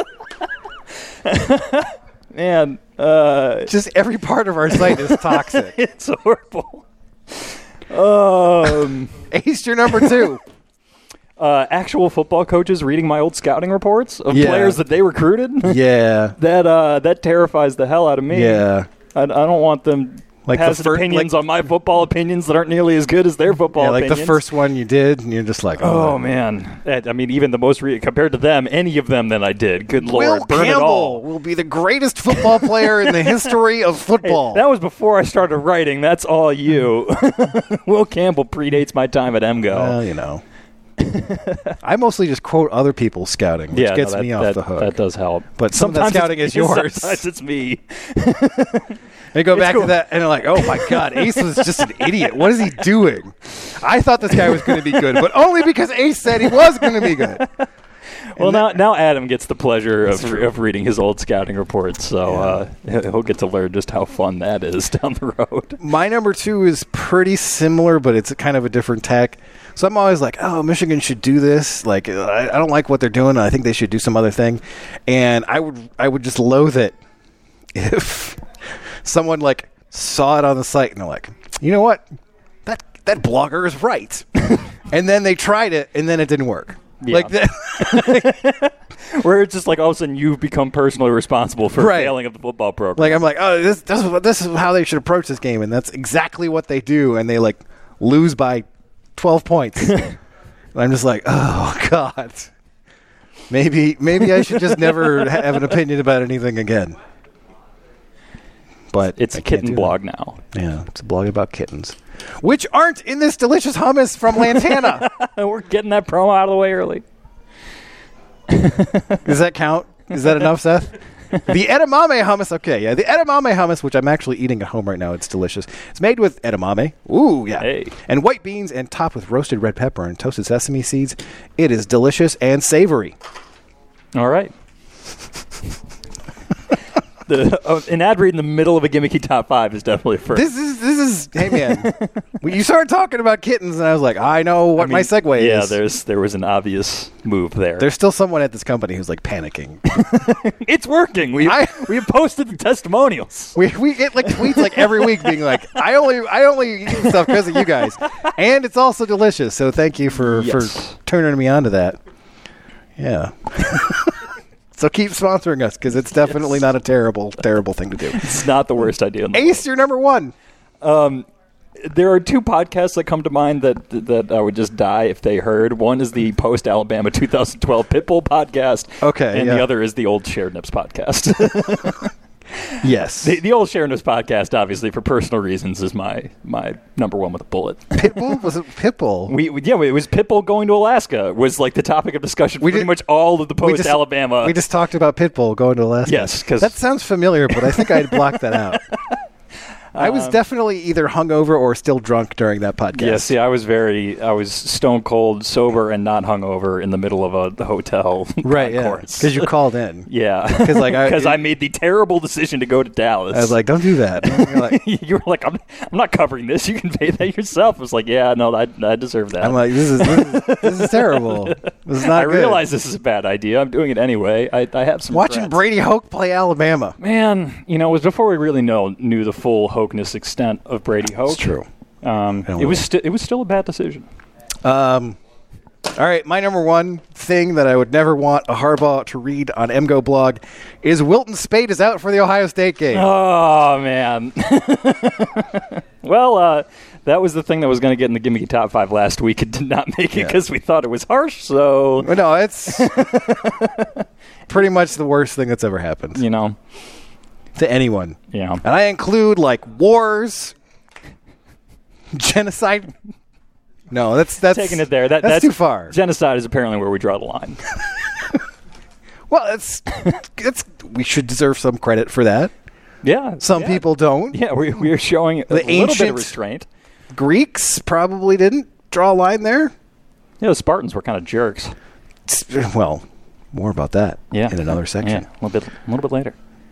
Man, uh, Just every part of our site is toxic. it's horrible. Um, Ace, your number two. uh, actual football coaches reading my old scouting reports of Yeah. players that they recruited. Yeah. That uh, that terrifies the hell out of me. Yeah. I, I don't want them Like the passing fir- opinions like- on my football opinions that aren't nearly as good as their football Yeah, like opinions. the first one you did, and you're just like, Oh, oh, man. That- I mean, even the most re- compared to them, any of them that I did. Good Lord, Will burn it Campbell all. will be the greatest football player in the history of Hey, football. that was before I started writing. That's all you. Will Campbell predates my time at M G O. Well, you know. I mostly just quote other people's scouting, which yeah, gets no, that, me off that, the hook. That does help. But some sometimes of that scouting it's, is yours. Sometimes it's me. They go It's back cool. to that, and they're like, oh, my God, Ace was just an idiot. What is he doing? I thought this guy was going to be good, but only because Ace said he was going to be good. Well, And now now Adam gets the pleasure of, true. of reading his old scouting reports, so Yeah. uh, he'll he'll get to learn just how fun that is down the road. My number two is pretty similar, but it's kind of a different tack. So I'm always like, oh, Michigan should do this. Like, I, I don't like what they're doing. I think they should do some other thing. And I would I would just loathe it if someone, like, saw it on the site and they're like, you know what? That that blogger is right. And then they tried it, and then it didn't work. Yeah. Like that. Where it's just like all of a sudden you've become personally responsible for Right. failing of the football program. Like, I'm like, oh, this, this, is what, this is how they should approach this game. And that's exactly what they do. And they, like, lose by twelve points. And I'm just like, oh, God. Maybe maybe I should just never have an opinion about anything again. But it's I a can't kitten do blog that. now. Yeah, it's a blog about kittens. Which aren't in this delicious hummus from Lantana. We're getting that promo out of the way early. Does that count? Is that enough, Seth? The edamame hummus. Okay, yeah. The edamame hummus, which I'm actually eating at home right now. It's delicious. It's made with edamame. Ooh, yeah. Hey. And white beans and topped with roasted red pepper and toasted sesame seeds. It is delicious and savory. All right. the, uh, an ad read in the middle of a gimmicky top five is definitely a first. This is, this is, hey, man. When you started talking about kittens, and I was like, I know what I mean, my segue yeah, is. there's there was an obvious move there. There's still someone at this company who's, like, panicking. It's working. We I- we have posted the testimonials. We we get like tweets like every week being like, I only I only eat stuff because of you guys, and it's also delicious. So thank you for Yes. for turning me on to that. Yeah. So keep sponsoring us because it's definitely Yes. not a terrible terrible thing to do. It's not the worst idea in the Ace, you're number one. Um, there are two podcasts that come to mind that that I would just die if they heard. One is the Post Alabama twenty twelve Pitbull podcast. Okay, and yeah. the other is the Old Shared Nips podcast. Yes. the, the Old Shared Nips podcast, obviously for personal reasons, is my my number one with a bullet. Pitbull was it Pitbull? We, we yeah, it was Pitbull going to Alaska was like the topic of discussion for We pretty did- much all of the We Post just- Alabama. We just talked about Pitbull going to Alaska. Yes, 'cause- that sounds familiar, but I think I'd blocked that out. I was Um, definitely either hungover or still drunk during that podcast. Yeah, see, I was very, I was stone cold, sober, and not hungover in the middle of a the hotel Right, yeah. concourse. Because you called in. Yeah, 'Cause, like, I- because I, made the terrible decision to go to Dallas. I was like, don't do that. And you're like, you were like, I'm, I'm not covering this. You can pay that yourself. I was like, yeah, no, I, I deserve that. I'm like, this is this is, this is terrible. This is not I good. realize this is a bad idea. I'm doing it anyway. I, I have some Watching regrets. Brady Hoke play Alabama. Man, you know, it was before we really know knew the full Hokeness extent of Brady Hoke. It's true. Um, don't it was worry. sti- it was still a bad decision. Um, all right, my number one thing that I would never want a Harbaugh to read on M G O blog is Wilton Spate is out for the Ohio State game. Oh man. Well, uh, that was the thing that was going to get in the gimmicky top five last week. It did not make it Yeah. because we thought it was harsh. So Well, no, it's pretty much the worst thing that's ever happened you know, to anyone. yeah. And I include like wars, genocide. No, that's that's Taking it there. That, that's, that's too far. Genocide is apparently where we draw the line. Well, it's it's we should deserve some credit for that. Yeah. Some yeah. people don't. Yeah, we we are showing a The little bit ancient- of restraint. Greeks probably didn't draw a line there. Yeah, the Spartans were kind of jerks. It's- Well, more about that Yeah. in another section. Yeah, a little bit, a little bit later.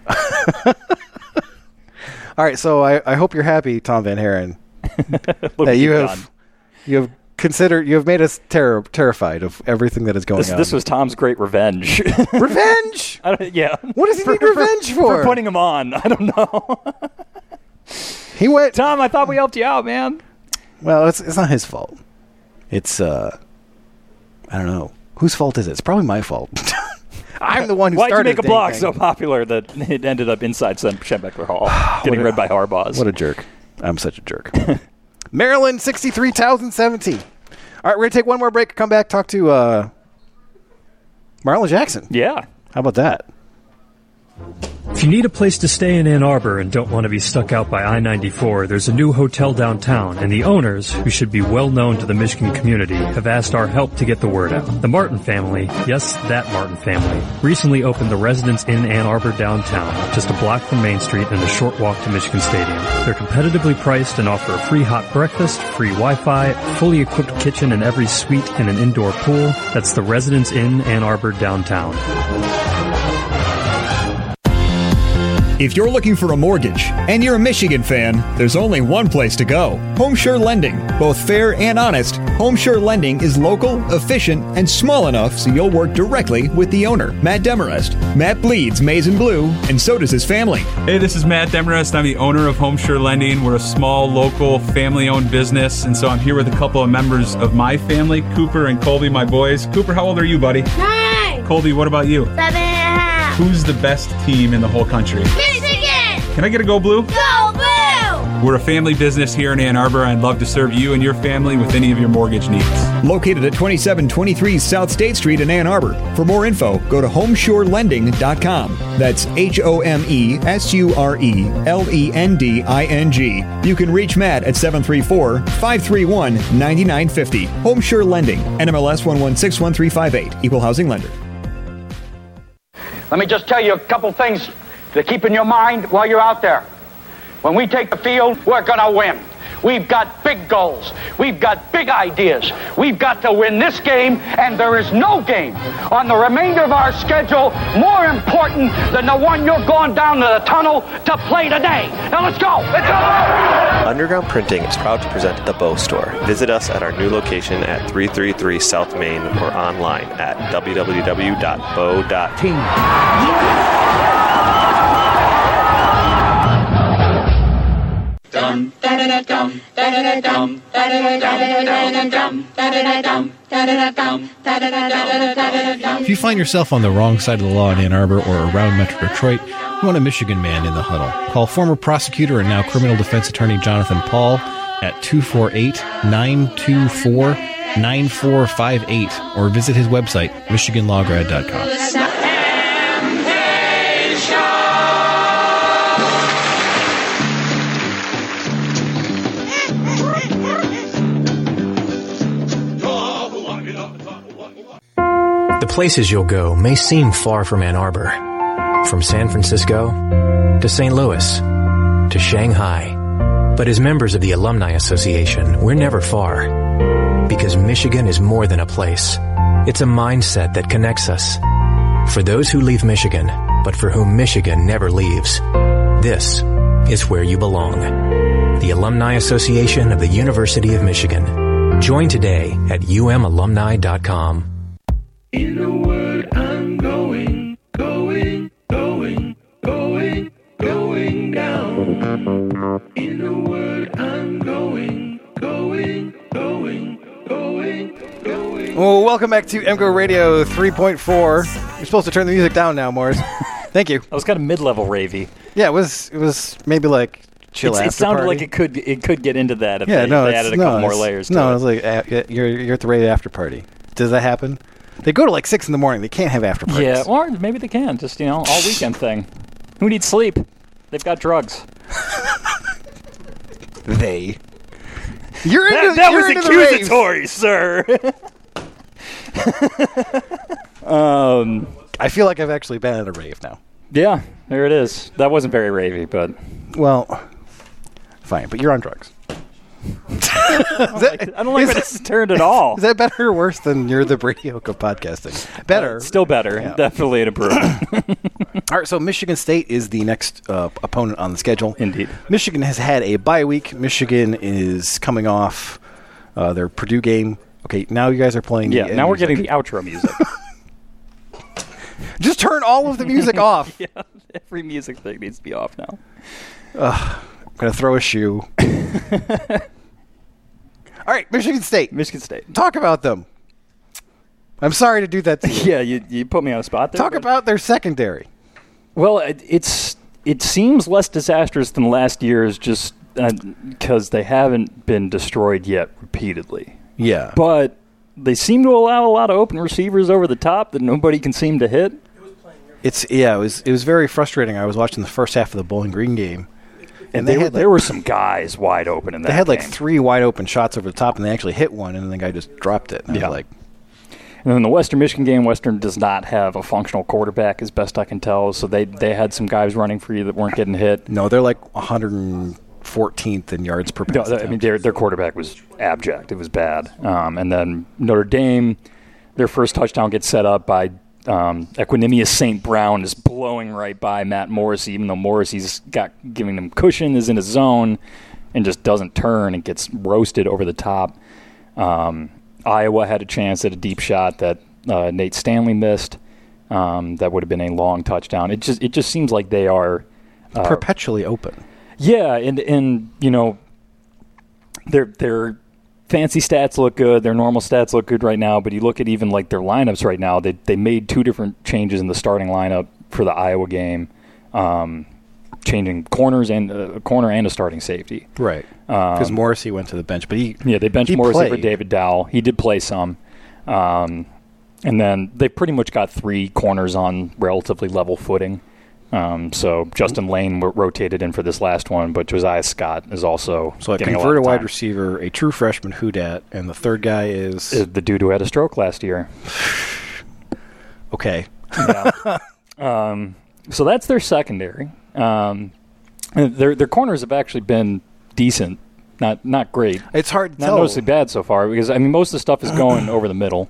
All right, so I, I hope you're happy, Tom Van Haren, Little that you bit have gone. you have considered you have made us terror, terrified of everything that is going This, on. this was Tom's great revenge. revenge. I don't, yeah. What does he need revenge for? For putting him on. I don't know. He went. Tom, I thought we helped you out, man. Well, it's it's not his fault. It's uh, I don't know whose fault is it. It's probably my fault. I'm the one who Why'd you started. make a the blog dang so thing. popular that it ended up inside Sem- Schembeckler Hall, getting a- read by Harbaugh's? What a jerk! I'm such a jerk. Maryland sixty-three thousand seventeen. All right, we're gonna take one more break. Come back, talk to uh, Marlon Jackson. Yeah. How about that? If you need a place to stay in Ann Arbor and don't want to be stuck out by I ninety-four, there's a new hotel downtown, and the owners, who should be well known to the Michigan community, have asked our help to get the word out. The Martin family, yes, that Martin family, recently opened the Residence Inn Ann Arbor downtown, just a block from Main Street and a short walk to Michigan Stadium. They're competitively priced and offer a free hot breakfast, free Wi-Fi, fully equipped kitchen in every suite, and an indoor pool. That's the Residence Inn Ann Arbor downtown. If you're looking for a mortgage and you're a Michigan fan, there's only one place to go. HomeSure Lending. Both fair and honest, HomeSure Lending is local, efficient, and small enough so you'll work directly with the owner, Matt Demarest. Matt bleeds maize and blue, and so does his family. Hey, this is Matt Demarest. I'm the owner of HomeSure Lending. We're a small, local, family-owned business, and so I'm here with a couple of members of my family, Cooper and Colby, my boys. Cooper, how old are you, buddy? Nine. Colby, what about you? Seven and a half. Who's the best team in the whole country? Michigan! Can I get a go blue? Go blue! We're a family business here in Ann Arbor. I'd love to serve you and your family with any of your mortgage needs. Located at twenty-seven twenty-three South State Street in Ann Arbor. For more info, go to homeshore lending dot com. That's H O M E S U R E L E N D I N G. You can reach Matt at seven three four, five three one, nine nine five zero. Homeshore Lending, N M L S one one six one three five eight. Equal housing lender. Let me just tell you a couple things to keep in your mind while you're out there. When we take the field, we're going to win. We've got big goals. We've got big ideas. We've got to win this game, and there is no game on the remainder of our schedule more important than the one you're going down to the tunnel to play today. Now let's go. Let's go. Underground Printing is proud to present the Bow Store. Visit us at our new location at three thirty-three South Main or online at w w w dot bow dot team. Dum da da da dum da da da dum da da da dum da da da dum da da da dum da da da dum da da da dum. If you find yourself on the wrong side of the law in Ann Arbor or around Metro Detroit, you want a Michigan man in the huddle. Call former prosecutor and now criminal defense attorney Jonathan Paul at two four eight, nine two four, nine four five eight or visit his website, michigan law grad dot com. The places you'll go may seem far from Ann Arbor. From San Francisco to Saint Louis to Shanghai. But as members of the Alumni Association, we're never far. Because Michigan is more than a place. It's a mindset that connects us. For those who leave Michigan, but for whom Michigan never leaves, this is where you belong. The Alumni Association of the University of Michigan. Join today at u m alumni dot com. In a word, I'm going, going, going, going, going down. In a word, I'm going, going, going, going, going. Well, welcome back to M G O Radio three point four. You're supposed to turn the music down now, Morris. Thank you. That was kind of mid-level ravey. Yeah, it was. It was maybe like chill It's, after it sounded party. like it could it could get into that if yeah, they, no, they it's, added a no, couple more it's- layers to no, it. it was like uh, you're you're at the radio after party. Does that happen? They go to like six in the morning. They can't have after parties. Yeah, or maybe they can. Just, you know, all weekend thing. Who needs sleep? They've got drugs. They. You're into, that that you're was into the raves. accusatory, sir. um, I feel like I've actually been at a rave now. Yeah, there it is. That wasn't very ravey, but well, fine. But you're on drugs. I don't like, I don't like where this has turned at all. Is that better or worse than you're the Brady-Oka podcasting? Better. Uh, still better. Yeah. Definitely an improvement. All right, so Michigan State is the next uh, opponent on the schedule. Indeed. Michigan has had a bye week. Michigan is coming off uh, their Purdue game. Okay, now you guys are playing. Yeah, the now we're music. getting the outro music. Just turn all of the music off. Yeah, every music thing needs to be off now. Uh, I'm going to throw a shoe. All right, Michigan State. Michigan State. Talk about them. I'm sorry to do that to you. Yeah, you, you put me on a spot there. Talk but- about their secondary. Well, it, it's it seems less disastrous than last year's just because uh, they haven't been destroyed yet repeatedly. Yeah. But they seem to allow a lot of open receivers over the top that nobody can seem to hit. It's yeah, it was it was very frustrating. I was watching the first half of the Bowling Green game, And, and they they were, had there like, were some guys wide open in that they had like game. three wide open shots over the top, and they actually hit one, and then the guy just dropped it. And I Yeah. was like, And then the Western Michigan game, Western does not have a functional quarterback, as best I can tell. So they, they had some guys running for you that weren't getting hit. no, they're like one hundred fourteenth in yards per No, pass. I mean, their their quarterback was abject. It was bad. Um, and then Notre Dame, their first touchdown gets set up by um, Equanimous Saint Brown is blowing right by Matt Morrissey, even though Morrissey's got giving them cushion, is in his zone, and just doesn't turn and gets roasted over the top. Um, Iowa had a chance at a deep shot that uh, Nate Stanley missed. Um, that would have been a long touchdown. It just it just seems like they are uh, perpetually open. Yeah, and and you know, their their fancy stats look good. Their normal stats look good right now. But you look at even like their lineups right now. They they made two different changes in the starting lineup for the Iowa game, um, changing corners and uh, a corner and a starting safety. Right. Because um, Morrissey went to the bench, but he yeah they benched he Morrissey played. for David Dowell. He did play some. Um, and then they pretty much got three corners on relatively level footing. Um, so Justin Lane w- rotated in for this last one, but Josiah Scott is also so a getting converted a lot of wide time. receiver, a true freshman Houdat, and the third guy is Is the dude who had a stroke last year. okay. Yeah. um, so that's their secondary. Um, their their corners have actually been decent, not not great. It's hard to not tell. noticeably bad so far because I mean most of the stuff is going over the middle.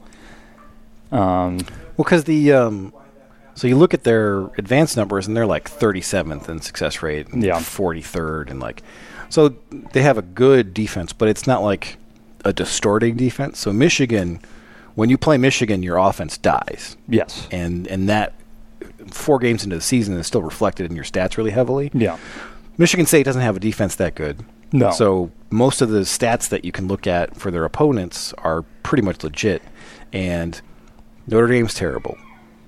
Um, well, because the um, so you look at their advanced numbers and they're like thirty-seventh in success rate, and Yeah. forty-third, and like so they have a good defense, but it's not like a distorting defense. So Michigan, when you play Michigan, your offense dies. Yes, and and that four games into the season is still reflected in your stats really heavily. Yeah, Michigan State doesn't have a defense that good. No. So most of the stats that you can look at for their opponents are pretty much legit, and Notre Dame's terrible.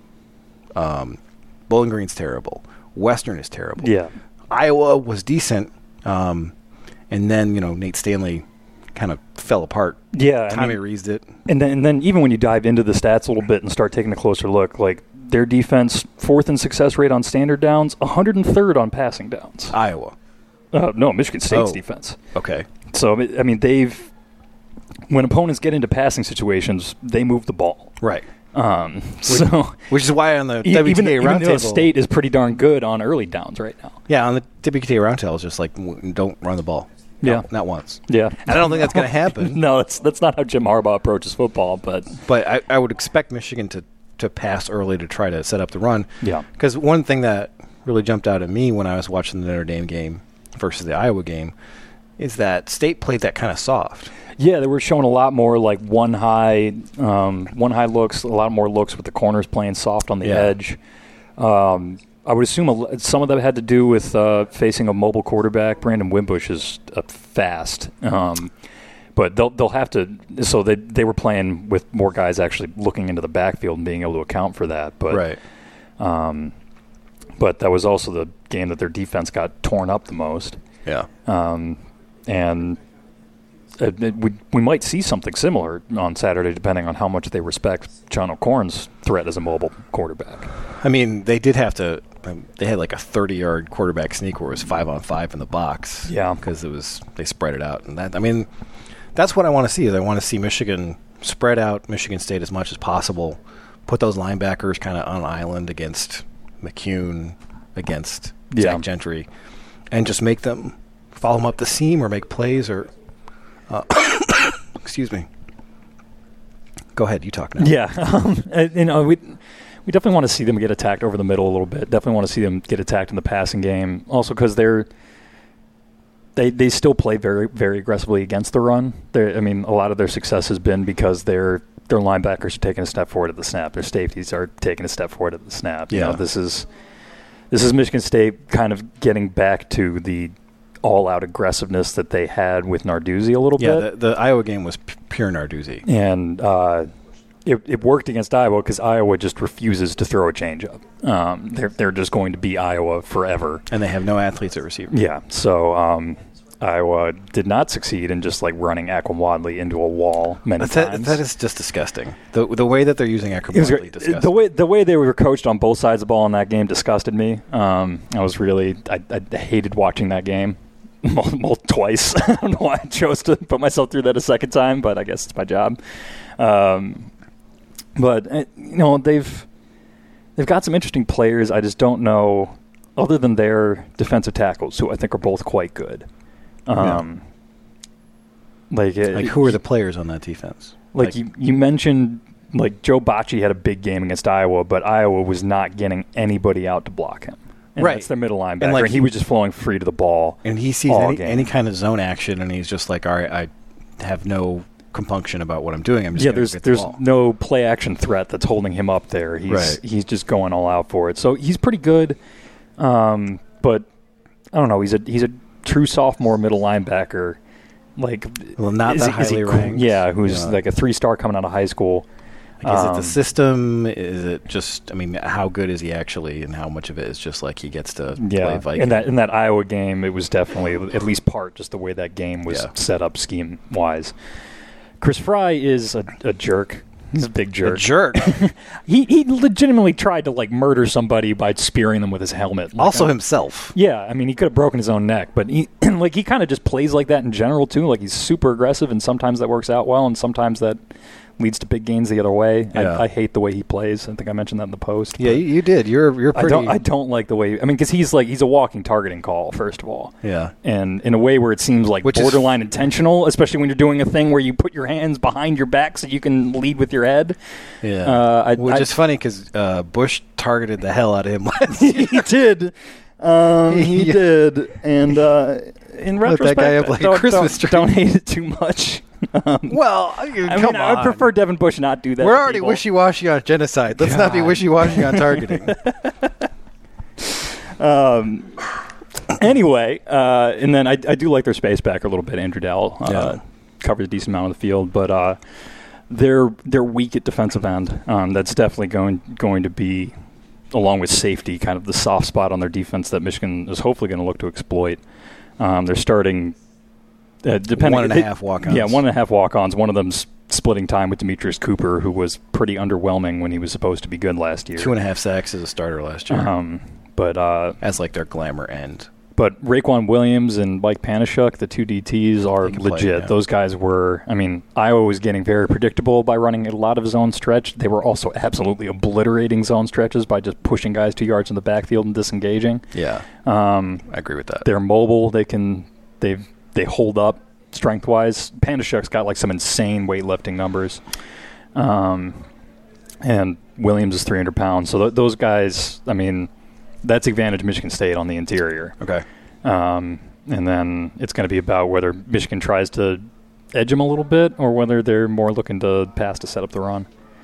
Um, Bowling Green's terrible. Western is terrible. Yeah. Iowa was decent, um, and then you know Nate Stanley kind of fell apart. Yeah, I Tommy mean- Rees'd it. And then, and then even when you dive into the stats a little bit and start taking a closer look, like their defense, fourth in success rate on standard downs, one hundred third on passing downs. Iowa. Uh, no, Michigan State's Oh. defense. Okay. So, I mean, they've, when opponents get into passing situations, they move the ball. Right. Um, Which, so, which is why on the e- W T even, A even though roundtable, State is pretty darn good on early downs right now. yeah, on the W T A roundtable, it's just like w- don't run the ball. Yeah. Not, not once. Yeah. And I don't think that's going to happen. No, that's that's not how Jim Harbaugh approaches football, but But I, I would expect Michigan to, to pass early to try to set up the run. Yeah. Because one thing that really jumped out at me when I was watching the Notre Dame game versus the Iowa game is that State played that kind of soft. yeah, they were showing a lot more like one high, um, one high looks, a lot more looks with the corners playing soft on the Yeah. edge. Um, I would assume a, l- some of that had to do with uh, facing a mobile quarterback. Brandon Wimbush is uh, fast, um, but they'll they'll have to. So they they were playing with more guys actually looking into the backfield and being able to account for that. But Right. Um, but that was also the game that their defense got torn up the most. Yeah. Um, and uh, it- we we might see something similar on Saturday, depending on how much they respect John O'Korn's threat as a mobile quarterback. I mean, they did have to. Um, they had like a thirty-yard quarterback sneak where it was five on five in the box. Yeah. Because it was they spread it out, and that I mean, that's what I want to see. Is I want to see Michigan spread out Michigan State as much as possible. Put those linebackers kind of on an island against McCune, against Yeah. Zach Gentry, and just make them follow them up the seam or make plays or. Uh, excuse me. Go ahead, you talk now. Yeah, um, and, you know, we we definitely want to see them get attacked over the middle a little bit. Definitely want to see them get attacked in the passing game. Also, because they're they they still play very very aggressively against the run. They're, I mean, a lot of their success has been because their their linebackers are taking a step forward at the snap. Their safeties are taking a step forward at the snap. You Yeah. know, this is this is Michigan State kind of getting back to the all-out aggressiveness that they had with Narduzzi a little Yeah, bit. the, the Iowa game was p- pure Narduzzi. And uh, it, it worked against Iowa because Iowa just refuses to throw a changeup. Um, they're they're just going to be Iowa forever. And they have no athletes at receiver. Yeah. So um, Iowa did not succeed in just like running Akram Wadley into a wall many that, times. That is just disgusting. The the way that they're using Akram Wadley, disgusting. The way the way they were coached on both sides of the ball in that game disgusted me. Um, I was really I, I hated watching that game. Well, twice. I don't know why I chose to put myself through that a second time, but I guess it's my job. Um, but uh, you know they've they've got some interesting players. I just don't know, other than their defensive tackles, who I think are both quite good. Um, yeah. Like, like who are the players on that defense? Like, like you, you mentioned, like Joe Bocci had a big game against Iowa, but Iowa was not getting anybody out to block him. And right, that's their middle linebacker, and, like, and he was just flowing free to the ball. And he sees all any, game. any kind of zone action, and he's just like, all right, I have no compunction about what I'm doing. I'm just yeah. gonna There's get the there's ball. no play action threat that's holding him up there. He's Right. he's just going all out for it. So he's pretty good, um, but I don't know. He's a he's a true sophomore middle linebacker. Like, well, not is that he, is he highly cool? ranked. Yeah, who's Yeah. like a three star coming out of high school. Like, is um, it the system? Is it just? I mean, how good is he actually, and how much of it is just like he gets to Yeah, play Viking? in that in that Iowa game, it was definitely at least part just the way that game was Yeah. set up scheme wise. Chris Fry is a, a jerk. He's a big jerk. A jerk. he he legitimately tried to like murder somebody by spearing them with his helmet. Like, also uh, himself. Yeah, I mean he could have broken his own neck, but he like he kind of just plays like that in general too. Like he's super aggressive, and sometimes that works out well, and sometimes that leads to big gains the other way. Yeah. I, I hate the way he plays. I think I mentioned that in the post. Yeah, you, you did. You're you're pretty. I don't. I don't like the way. I mean, because he's like he's a walking targeting call. First of all, Yeah. and in a way where it seems like Which is- borderline intentional, especially when you're doing a thing where you put your hands behind your back so you can lead with your head. Yeah. Uh, I, Which I, is funny because uh, Bush targeted the hell out of him last year. he did. Um, he Yeah. did, and uh, in Let that retrospect, guy up like a don't, Christmas don't, tree. don't hate it too much. Um, Well, I mean, I come mean, I would on. prefer Devin Bush not do that. We're to already people. wishy-washy on genocide. Let's not be God. wishy-washy on targeting. Um, anyway, uh, and then I, I do like their space back a little bit. Andrew Dowell uh, Yeah. covers a decent amount of the field, but uh, they're they're weak at defensive end. Um, that's definitely going going to be, along with safety, kind of the soft spot on their defense that Michigan is hopefully going to look to exploit. Um, they're starting uh, depending One and a half walk-ons. Yeah, one and a half walk-ons. One of them's splitting time with Demetrius Cooper, who was pretty underwhelming when he was supposed to be good last year. Two and a half sacks as a starter last year. Um, but uh, as like their glamour end. But Raekwon Williams and Mike Panashuk, the two D Ts, are They can play, legit. yeah. Those guys were, I mean, Iowa was getting very predictable by running a lot of zone stretch. They were also absolutely obliterating zone stretches by just pushing guys two yards in the backfield and disengaging. Yeah, Um, I agree with that. they're mobile. They can, they they hold up strength-wise. Panashuk's got like some insane weightlifting numbers. Um, and Williams is three hundred pounds. So th- those guys, I mean, that's advantage Michigan State on the interior. Okay. Um, and then it's going to be about whether Michigan tries to edge them a little bit or whether they're more looking to pass to set up the run.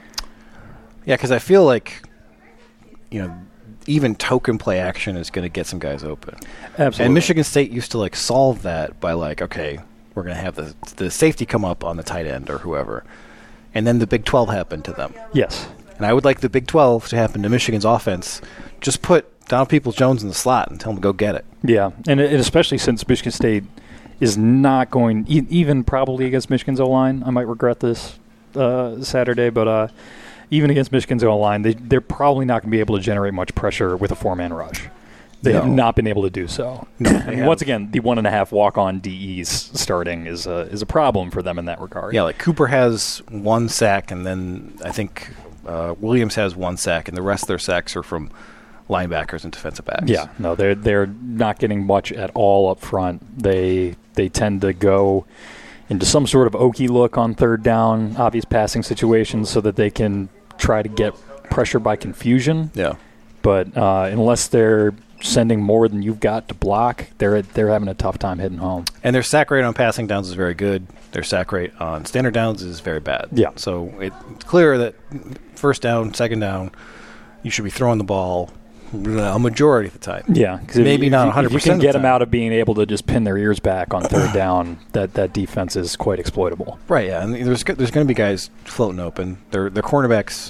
Yeah, because I feel like, you know, even token play action is going to get some guys open. Absolutely. And Michigan State used to like solve that by like, okay, we're going to have the the safety come up on the tight end or whoever, and then the Big twelve happened to them. Yes. And I would like the Big twelve to happen to Michigan's offense. Just put Donald Peoples-Jones in the slot and tell him to go get it. Yeah, and, it, and especially since Michigan State is not going, e- even probably against Michigan's O-line, I might regret this uh, Saturday, but uh, even against Michigan's O-line, they, they're probably not going to be able to generate much pressure with a four-man rush. They No. have not been able to do so. No, I they mean, have. once again, the one and a half walk-on D Es starting is a, is a problem for them in that regard. Yeah, like Cooper has one sack, and then I think uh, Williams has one sack, and the rest of their sacks are from linebackers and defensive backs. Yeah, no, they're they're not getting much at all up front. They they tend to go into some sort of Okie look on third down, obvious passing situations, so that they can try to get pressure by confusion. Yeah. But uh, unless they're sending more than you've got to block, they're they're having a tough time hitting home. And their sack rate on passing downs is very good. Their sack rate on standard downs is very bad. Yeah. So it, it's clear that first down, second down, you should be throwing the ball a majority of the time. Yeah, because maybe not one hundred If you percent can of the get them time. out of being able to just pin their ears back on third down, that, that defense is quite exploitable. Right, yeah. And there's go- there's going to be guys floating open. Their their cornerbacks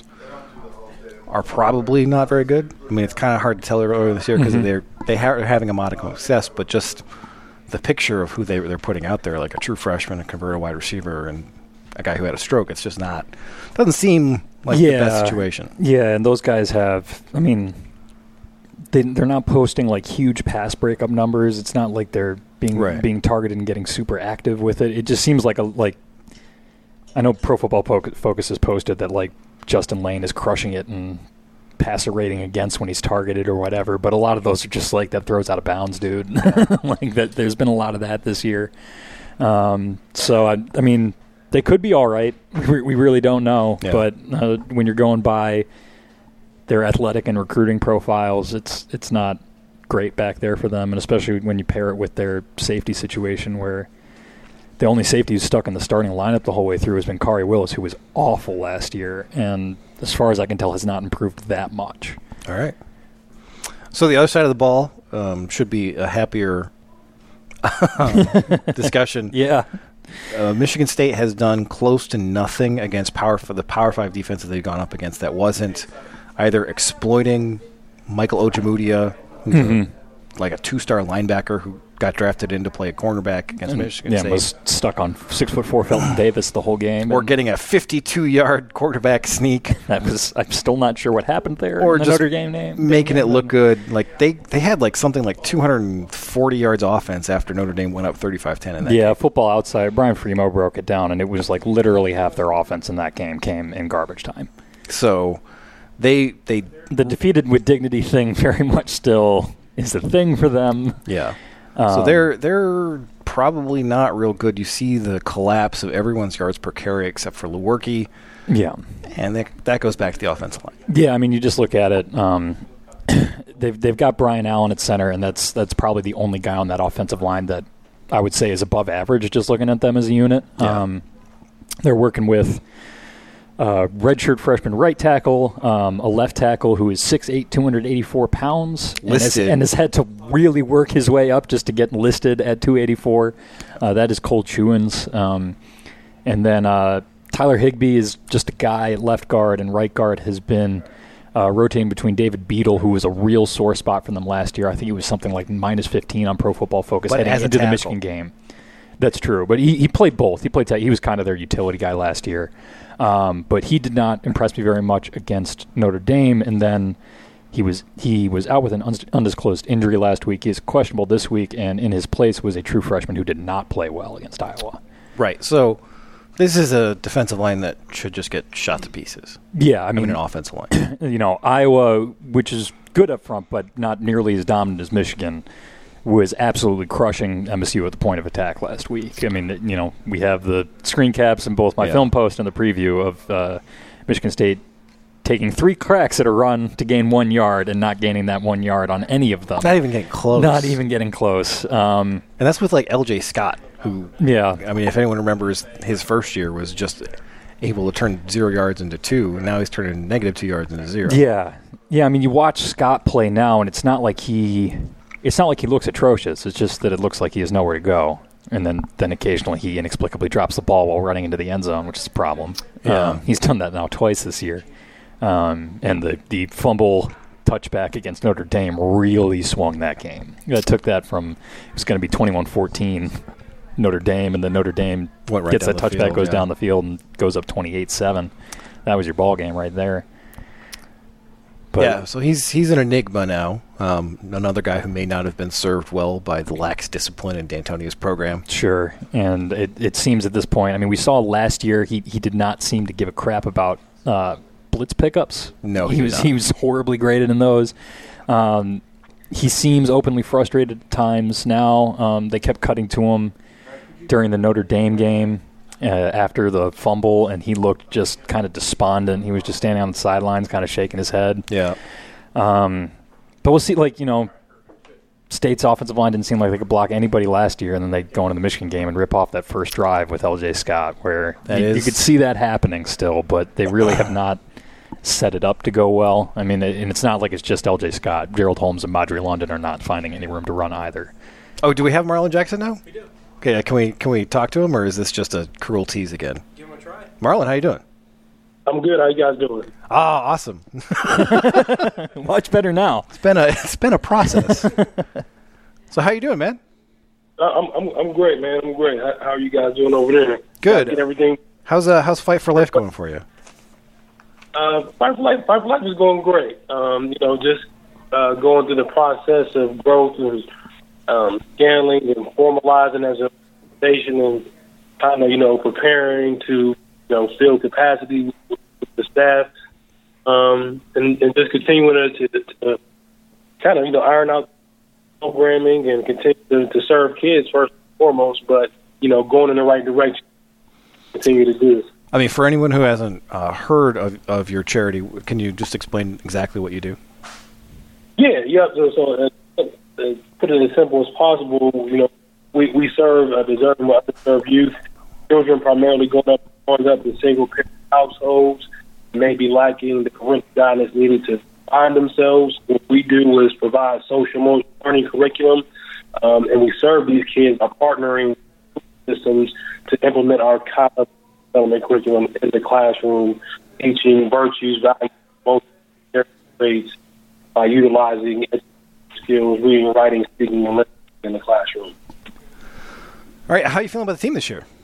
are probably not very good. I mean, it's kind of hard to tell earlier this year because Mhm. they're they ha- are having a modicum of success, but just the picture of who they they're putting out there, like a true freshman, a converted wide receiver, and a guy who had a stroke. It's just not doesn't seem like yeah, the best situation. Yeah, and those guys have. I mean, they they're not posting like huge pass breakup numbers. It's not like they're being Right. being targeted and getting super active with it. It just seems like a like. I know Pro Football Focus has posted that like Justin Lane is crushing it and passer rating against when he's targeted or whatever, but a lot of those are just like that throws out of bounds, dude. Like that, there's been a lot of that this year. Um, so I, I mean, they could be all right. We, we really don't know, Yeah. but uh, when you're going by their athletic and recruiting profiles, it's it's not great back there for them, and especially when you pair it with their safety situation where. The only safety who's stuck in the starting lineup the whole way through has been Kari Willis, who was awful last year, and as far as I can tell, has not improved that much. All right. So the other side of the ball um, should be a happier discussion. Yeah. Uh, Michigan State has done close to nothing against power for the Power Five defenses they've gone up against that wasn't either exploiting Michael Ojemudia, who's Mhm. a, like a two-star linebacker who got drafted in to play a cornerback against And, Michigan yeah, State. was stuck on six foot four Felton Davis the whole game. Or and getting a fifty-two-yard quarterback sneak. that was I'm still not sure what happened there. Or in the just Notre Dame name, making it look good. Like they, they had like something like two hundred forty yards offense after Notre Dame went up thirty-five ten in that Yeah, game. Football Outsider. Brian Freemo broke it down, and it was like literally half their offense in that game came in garbage time. So they they the defeated with dignity thing very much still is a thing for them. Yeah. Um, so they're they're probably not real good. You see the collapse of everyone's yards per carry except for Lewerke. Yeah. And that, that goes back to the offensive line. Yeah, I mean, you just look at it. Um, they've they've got Brian Allen at center, and that's that's probably the only guy on that offensive line that I would say is above average. Just looking at them as a unit, Yeah. um, they're working with uh, redshirt freshman right tackle, um, a left tackle who is six eight, two hundred eighty-four pounds, and has, Listed. and has had to really work his way up just to get listed at two eighty-four. Uh, that is Cole Chewins, um, and then. Uh, Tyler Higbee is just a guy at left guard, and right guard has been uh, rotating between David Beadle, who was a real sore spot for them last year. I think he was something like minus fifteen on Pro Football Focus But heading as a into the tackle. Michigan game. That's true, but he, he played both. He played. He was kind of their utility guy last year, um, but he did not impress me very much against Notre Dame. And then he was he was out with an uns- undisclosed injury last week. He is questionable this week, and in his place was a true freshman who did not play well against Iowa. Right. So this is a defensive line that should just get shot to pieces. Yeah, I mean, an offensive line. You know, Iowa, which is good up front, but not nearly as dominant as Michigan, was absolutely crushing M S U at the point of attack last week. I mean, you know, we have the screen caps in both my Yeah. film post and the preview of uh, Michigan State taking three cracks at a run to gain one yard and not gaining that one yard on any of them. Not even getting close. Not even getting close. Um, and that's with like L J Scott, who, yeah. I mean, if anyone remembers, his first year was just able to turn zero yards into two, and now he's turning negative two yards into zero. Yeah, yeah. I mean, you watch Scott play now, and it's not like he, it's not like he looks atrocious. It's just that it looks like he has nowhere to go, and then then occasionally he inexplicably drops the ball while running into the end zone, which is a problem. Yeah. Um, he's done that now twice this year, um, and the the fumble touchback against Notre Dame really swung that game. It took that from it was going to be twenty-one fourteen Notre Dame, and then Notre Dame Went right gets down that the touchback, field, goes yeah. down the field, and goes up twenty-eight seven. That was your ball game right there. But yeah, so he's he's an enigma now. Um, another guy who may not have been served well by the lax discipline in D'Antonia's program. Sure, and it, it seems at this point, I mean, we saw last year he, he did not seem to give a crap about uh, blitz pickups. No, he he did was not. he was horribly graded in those. Um, he seems openly frustrated at times now. Um, they kept cutting to him during the Notre Dame game uh, after the fumble, and he looked just kind of despondent. He was just standing on the sidelines, kind of shaking his head. Yeah. Um, but we'll see, like, you know, State's offensive line didn't seem like they could block anybody last year, and then they go into the Michigan game and rip off that first drive with L J Scott, where That you, you is- could see that happening still, but they really have not set it up to go well. I mean, and it's not like it's just L J Scott. Gerald Holmes and Madre London are not finding any room to run either. Oh, do we have Marlon Jackson now? We do. Okay, can we can we talk to him, or is this just a cruel tease again? Give him a try. Marlon, how you doing? I'm good. How you guys doing? Ah, awesome. Much better now. It's been a it's been a process. So how you doing, man? I'm I'm I'm great, man. I'm great. How, how are you guys doing over there? Good. Get everything. How's uh how's Fight for Life going for you? Uh, Fight for Life. Fight for Life is going great. Um, you know, just uh, going through the process of growth and um, scaling and formalizing as a station and kind of you know preparing to you know fill capacity with the staff um, and, and just continuing to, to, to kind of you know iron out programming and continue to, to serve kids first and foremost, but you know going in the right direction. Continue to do. I mean, for anyone who hasn't uh, heard of, of your charity, can you just explain exactly what you do? Yeah, yeah. So, so uh, uh, put it as simple as possible. You know, we we serve uh, deserving underserved youth, children primarily going up growing up in single parent households, maybe lacking the parental guidance needed to find themselves. What we do is provide social emotional learning curriculum, um, and we serve these kids by partnering with systems to implement our college development curriculum in the classroom, teaching virtues, values, both traits by utilizing skills, reading, writing, speaking, and listening in the classroom. All right, how are you feeling about the team this year?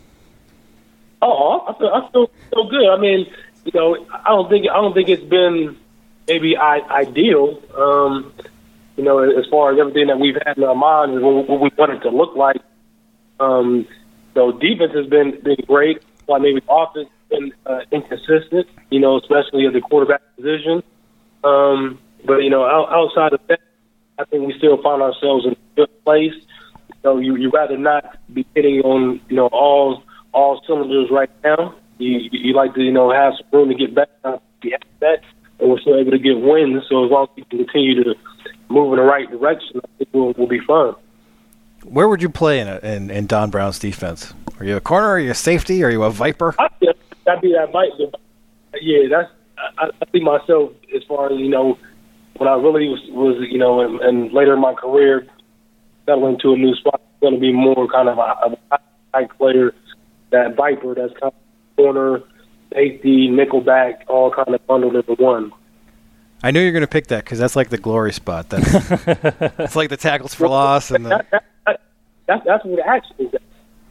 Oh, I feel, I feel so good. I mean, you know, I don't think I don't think it's been maybe I, ideal. Um, you know, as far as everything that we've had in our minds and what, what we want it to look like. Um, So defense has been, been great. While maybe offense has been uh, inconsistent, you know, especially at the quarterback position. Um, but, you know, out, outside of that, I think we still find ourselves in a good place. So you you rather not be hitting on, you know, all all cylinders right now. You you like to, you know, have some room to get back on the that, and we're still able to get wins. So as long as we can continue to move in the right direction, I think we'll, we'll be fine. Where would you play in, a, in in Don Brown's defense? Are you a corner? Are you a safety? Are you a viper? I'd be, I'd be that viper. Yeah, that's. I, I see myself as far as you know when I really was, was you know, and, and later in my career, settling into a new spot, it's going to be more kind of a, a high player, that viper that's kind of corner, safety, nickelback, all kind of bundled into one. I knew you were going to pick that because that's like the glory spot. That's it's like the tackles for loss and the. That, that, that, that, that's what it actually is.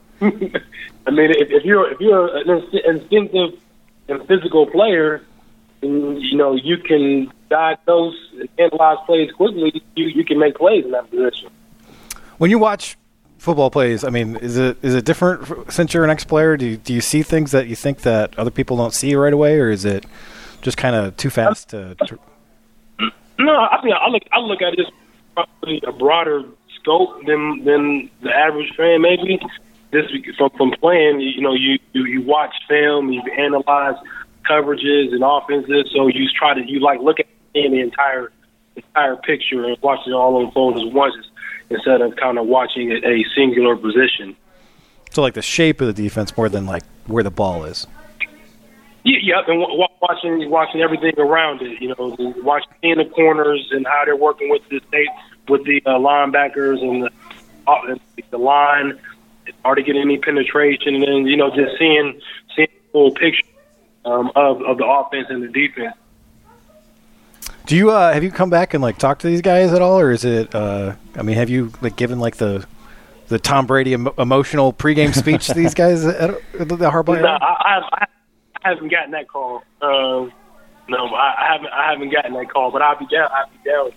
I mean, if, if you're if you're an instinctive and physical player, and, you know you can diagnose and analyze plays quickly. You you can make plays in that position. When you watch football plays, I mean, is it is it different since you're an ex-player? Do you, do you see things that you think that other people don't see right away, or is it just kind of too fast to? to No, I mean, I look I look at it as probably a broader scope than than the average fan. Maybe this from from playing, you know, you you, you watch film, you analyze coverages and offenses, so you try to you like look at the entire entire picture and watch it all unfold as once instead of kind of watching a, a singular position. So, like the shape of the defense more than like where the ball is. Yeah, yep, and w- watching watching everything around it, you know, watching in the corners and how they're working with the state, with the uh, linebackers and the, uh, the line. Are they getting any penetration? And then, you know, just seeing seeing the full picture um, of of the offense and the defense. Do you uh, have you come back and like talk to these guys at all, or is it? Uh, I mean, have you like given like the the Tom Brady emo- emotional pregame speech to these guys at, at the Harbaugh? No, I, I, I haven't gotten that call. Um, no, I, I haven't. I haven't gotten that call, but I'll be down. I'll be down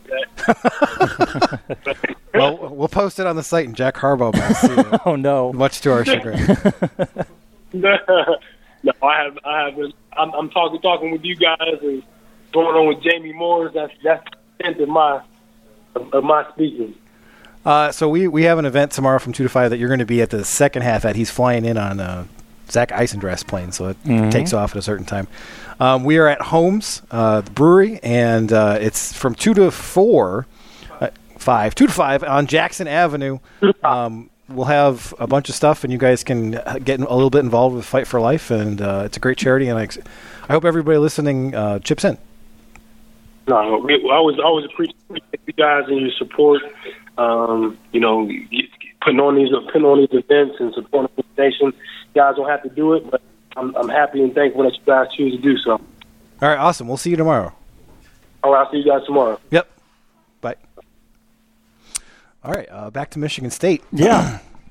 with that. Well, we'll post it on the site, and Jack Harbaugh might see it. Oh no! Much to our chagrin. no, I have. I haven't. I'm, I'm talking talking with you guys and going on with Jamie Morris. That's that's the end of my of, of my speaking. Uh, so we, we have an event tomorrow from two to five that you're going to be at the second half at. He's flying in on uh, Zach Eisendrath's plane, so it Mm-hmm. takes off at a certain time. Um, we are at Holmes, uh, the brewery, and uh, it's from two to four, uh, five, two to five on Jackson Avenue. Um, we'll have a bunch of stuff, and you guys can get a little bit involved with Fight for Life, and uh, it's a great charity, and I, I hope everybody listening uh, chips in. No, we I always always appreciate you guys and your support. Um, you know, putting on these putting on these events and supporting the station. You guys don't have to do it, but I'm, I'm happy and thankful that you guys choose to do so. All right, awesome. We'll see you tomorrow. All right, I'll see you guys tomorrow. Yep. Bye. All right, uh, back to Michigan State. Yeah.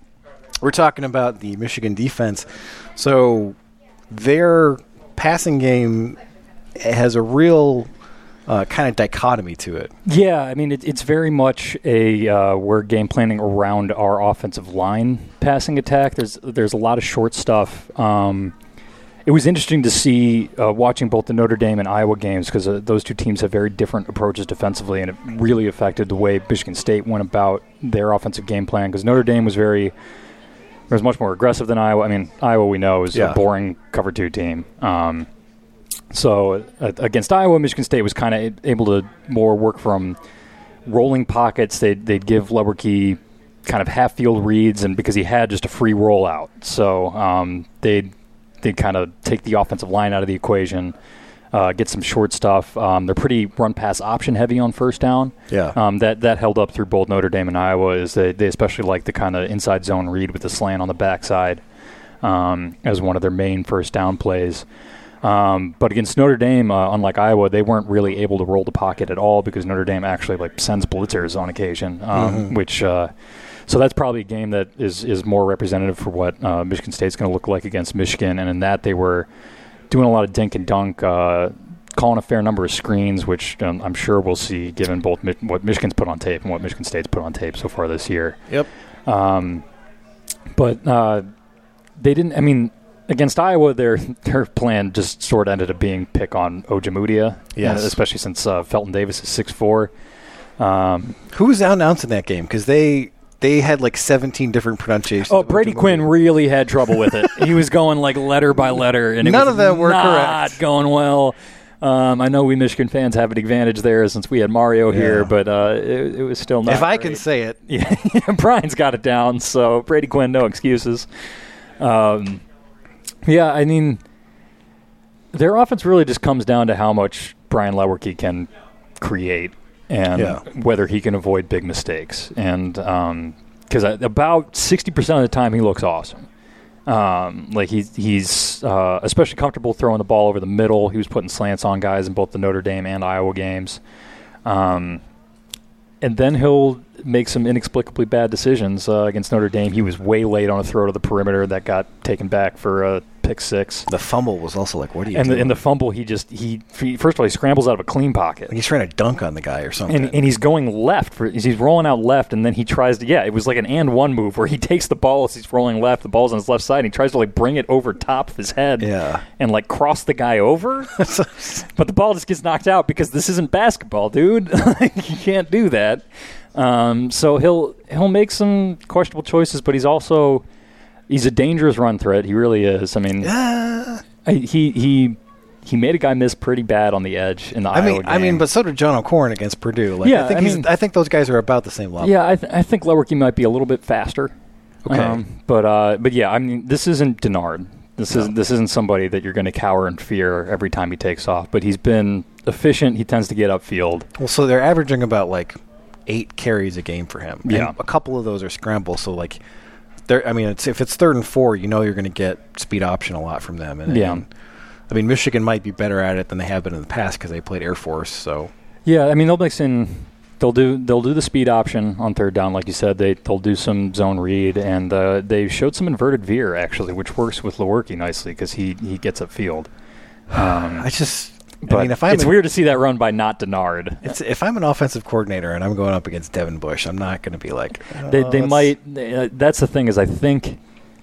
we're talking about the Michigan defense. So their passing game has a real uh, kind of dichotomy to it. Yeah, I mean, it, it's very much a uh, we're game planning around our offensive line passing attack. There's there's a lot of short stuff. Um, it was interesting to see uh, watching both the Notre Dame and Iowa games because uh, those two teams have very different approaches defensively, and it really affected the way Michigan State went about their offensive game plan because Notre Dame was very was much more aggressive than Iowa. I mean, Iowa we know is Yeah. a boring cover two team. Um, So uh, against Iowa, Michigan State was kind of able to more work from rolling pockets. They'd, they'd give Lewerke kind of half-field reads, and because he had just a free rollout. So um, they'd, they'd kind of take the offensive line out of the equation, uh, get some short stuff. Um, they're pretty run-pass option-heavy on first down. Yeah. Um, that, that held up through both Notre Dame and Iowa. Is they, they especially like the kind of inside zone read with the slant on the backside um, as one of their main first down plays. Um, but against Notre Dame, uh, unlike Iowa, they weren't really able to roll the pocket at all because Notre Dame actually like sends blitzers on occasion, um, Mhm. which uh, so that's probably a game that is is more representative for what uh, Michigan State's going to look like against Michigan. And in that, they were doing a lot of dink and dunk, uh, calling a fair number of screens, which um, I'm sure we'll see given both Mi- what Michigan's put on tape and what Michigan State's put on tape so far this year. Yep. Um, but uh, they didn't. I mean. Against Iowa, their their plan just sort of ended up being pick on Ojemudia, Yes. uh, especially since uh, Felton Davis is six foot four. Um, Who was out announcing that game? Because they they had like seventeen different pronunciations. oh, of Brady Ojemudia. Quinn really had trouble with it. He was going like letter by letter, and it None was of them were not correct. going well. Um, I know we Michigan fans have an advantage there since we had Mario here, Yeah. but uh, it, it was still not If I great. can say it. Yeah, Brian's got it down, so Brady Quinn, no excuses. Um, yeah, I mean, their offense really just comes down to how much Brian Lewerke can create and Yeah. whether he can avoid big mistakes. And because um, about sixty percent of the time he looks awesome. Um, like he's he's uh, especially comfortable throwing the ball over the middle. He was putting slants on guys in both the Notre Dame and Iowa games. Um, and then he'll make some inexplicably bad decisions uh, against Notre Dame. He was way late on a throw to the perimeter that got taken back for a pick six. The fumble was also like, what are you And doing? the, and the fumble, he just he, he first of all he scrambles out of a clean pocket. Like he's trying to dunk on the guy or something. And, and he's going left. For, he's rolling out left, and then he tries to, yeah, it was like an and one move where he takes the ball as he's rolling left, the ball's on his left side, and he tries to like bring it over top of his head Yeah. and like cross the guy over. But the ball just gets knocked out because this isn't basketball, dude. You can't do that. Um, so he'll he'll make some questionable choices, but he's also he's a dangerous run threat. He really is. I mean, I, he he he made a guy miss pretty bad on the edge in the I Iowa mean, game. I mean, but so did John O'Corn against Purdue. Like, Yeah, I think I he's, mean- I think those guys are about the same level. Yeah, I, th- I think Lewerke might be a little bit faster. Okay. Um, but uh, but yeah, I mean, this isn't Denard. This isn't this isn't somebody that you're going to cower in fear every time he takes off. But he's been efficient. He tends to get upfield. Well, so they're averaging about like eight carries a game for him. And Yeah. a couple of those are scrambles. So like, they're, I mean, it's, if it's third and four, you know you're going to get speed option a lot from them. And, Yeah. and, I mean, Michigan might be better at it than they have been in the past because they played Air Force. So Yeah, I mean they'll mix in. They'll do they'll do the speed option on third down, like you said. They they'll do some zone read, and uh, they showed some inverted veer actually, which works with Lewerke nicely because he he gets upfield. Um, I just. but I mean, if I'm it's an- weird to see that run by not Denard. It's, if I'm an offensive coordinator and I'm going up against Devin Bush, I'm not going to be like. Oh, They they let's- might. Uh, that's the thing is I think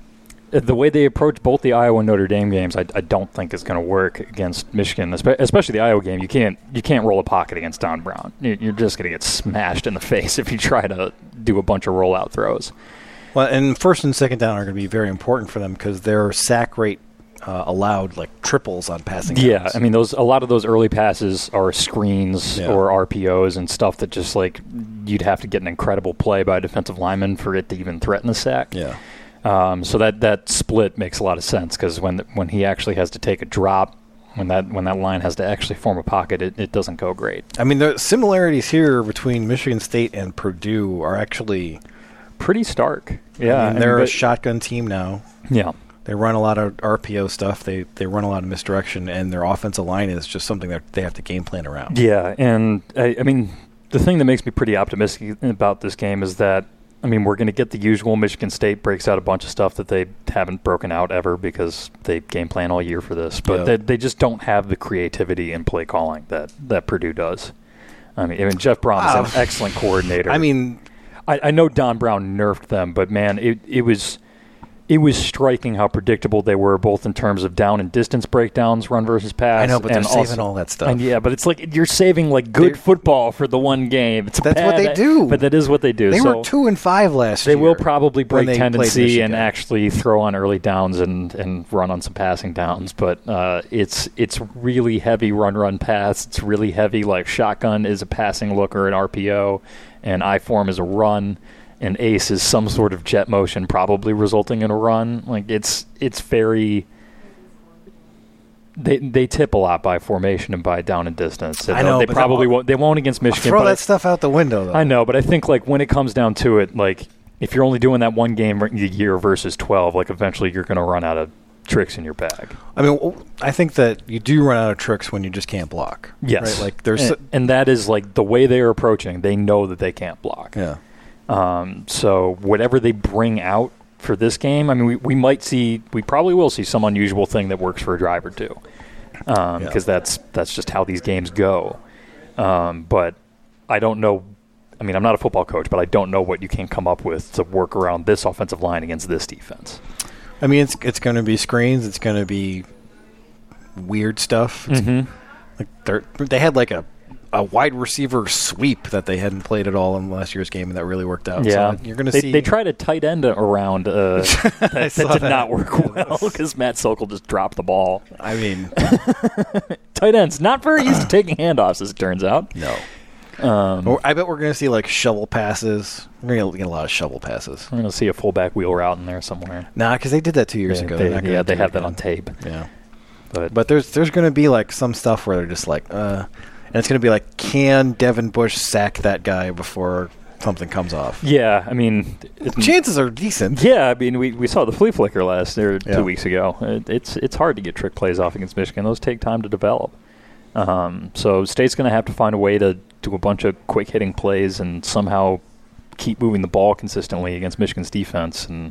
uh, the way they approach both the Iowa and Notre Dame games, I, I don't think is going to work against Michigan, espe- especially the Iowa game. You can't you can't roll a pocket against Don Brown. You- You're just going to get smashed in the face if you try to do a bunch of rollout throws. Well, and first and second down are going to be very important for them because their sack rate uh, allowed like triples on passing. Yeah, downs. I mean those a lot of those early passes are screens Yeah. or R P Os and stuff that just like you'd have to get an incredible play by a defensive lineman for it to even threaten a sack. Yeah. Um, so that, that split makes a lot of sense because when when he actually has to take a drop, when that when that line has to actually form a pocket, it, it doesn't go great. I mean, the similarities here between Michigan State and Purdue are actually pretty stark. Yeah, I I mean, they're mean, a but- shotgun team now. Yeah. They run a lot of R P O stuff. They they run a lot of misdirection, and their offensive line is just something that they have to game plan around. Yeah, and I, I mean the thing that makes me pretty optimistic about this game is that I mean, we're going to get the usual. Michigan State breaks out a bunch of stuff that they haven't broken out ever because they game plan all year for this. But Yeah. they, they just don't have the creativity in play calling that, that Purdue does. I mean, I mean Jeff Brom Wow. is an excellent coordinator. I mean, I, I know Don Brown nerfed them, but man, it it was it was striking how predictable they were, both in terms of down and distance breakdowns, run versus pass. I know, but they're and saving also- all that stuff. And yeah, but it's like you're saving like good They're- football for the one game. It's a That's what bad- they do. But that is what they do. They so were two and five last they year. will probably when break they played tendency Michigan. and actually throw on early downs and, and run on some passing downs. But uh, it's it's really heavy run run pass. It's really heavy like shotgun is a passing look or an R P O, and I form is a run. And ace is some sort of jet motion, probably resulting in a run. Like it's it's very. They they tip a lot by formation and by down and distance. I know, they but probably that- won't. They won't against Michigan. Throw but that I- stuff out the window, though. I know, but I think like when it comes down to it, like if you're only doing that one game a year versus twelve, like eventually you're going to run out of tricks in your bag. I mean, w- I think that you do run out of tricks when you just can't block. Yes, Right? Like there's. and, and that is like the way they are approaching. They know that they can't block. Yeah. Um, so whatever they bring out for this game, I mean, we, we might see, we probably will see some unusual thing that works for a drive or two, because um, Yeah. that's that's just how these games go. Um, but I don't know. I mean, I'm not a football coach, but I don't know what you can come up with to work around this offensive line against this defense. I mean, it's it's going to be screens. It's going to be weird stuff. It's Mhm. Like they're, they had like a. a wide receiver sweep that they hadn't played at all in last year's game, and that really worked out. Yeah, So you're going to they, see. They tried a tight end around uh, that, that saw did that. not work well because Matt Sokol just dropped the ball. I mean, tight ends not very used to taking handoffs, as it turns out. No. Um, Or I bet we're going to see like shovel passes. We're going to get a lot of shovel passes. We're going to see a fullback wheel route in there somewhere. Nah, because they did that two years They- ago. they- They're not gonna yeah, they do have it that on again. tape. Yeah, but but there's there's going to be like some stuff where they're just like, uh, and it's going to be like, can Devin Bush sack that guy before something comes off? Yeah, I mean, it, chances are decent. Yeah, I mean, we, we saw the flea flicker last or Yeah. two weeks ago. It, it's it's hard to get trick plays off against Michigan. Those take time to develop. Um, so State's going to have to find a way to do a bunch of quick hitting plays and somehow keep moving the ball consistently against Michigan's defense. And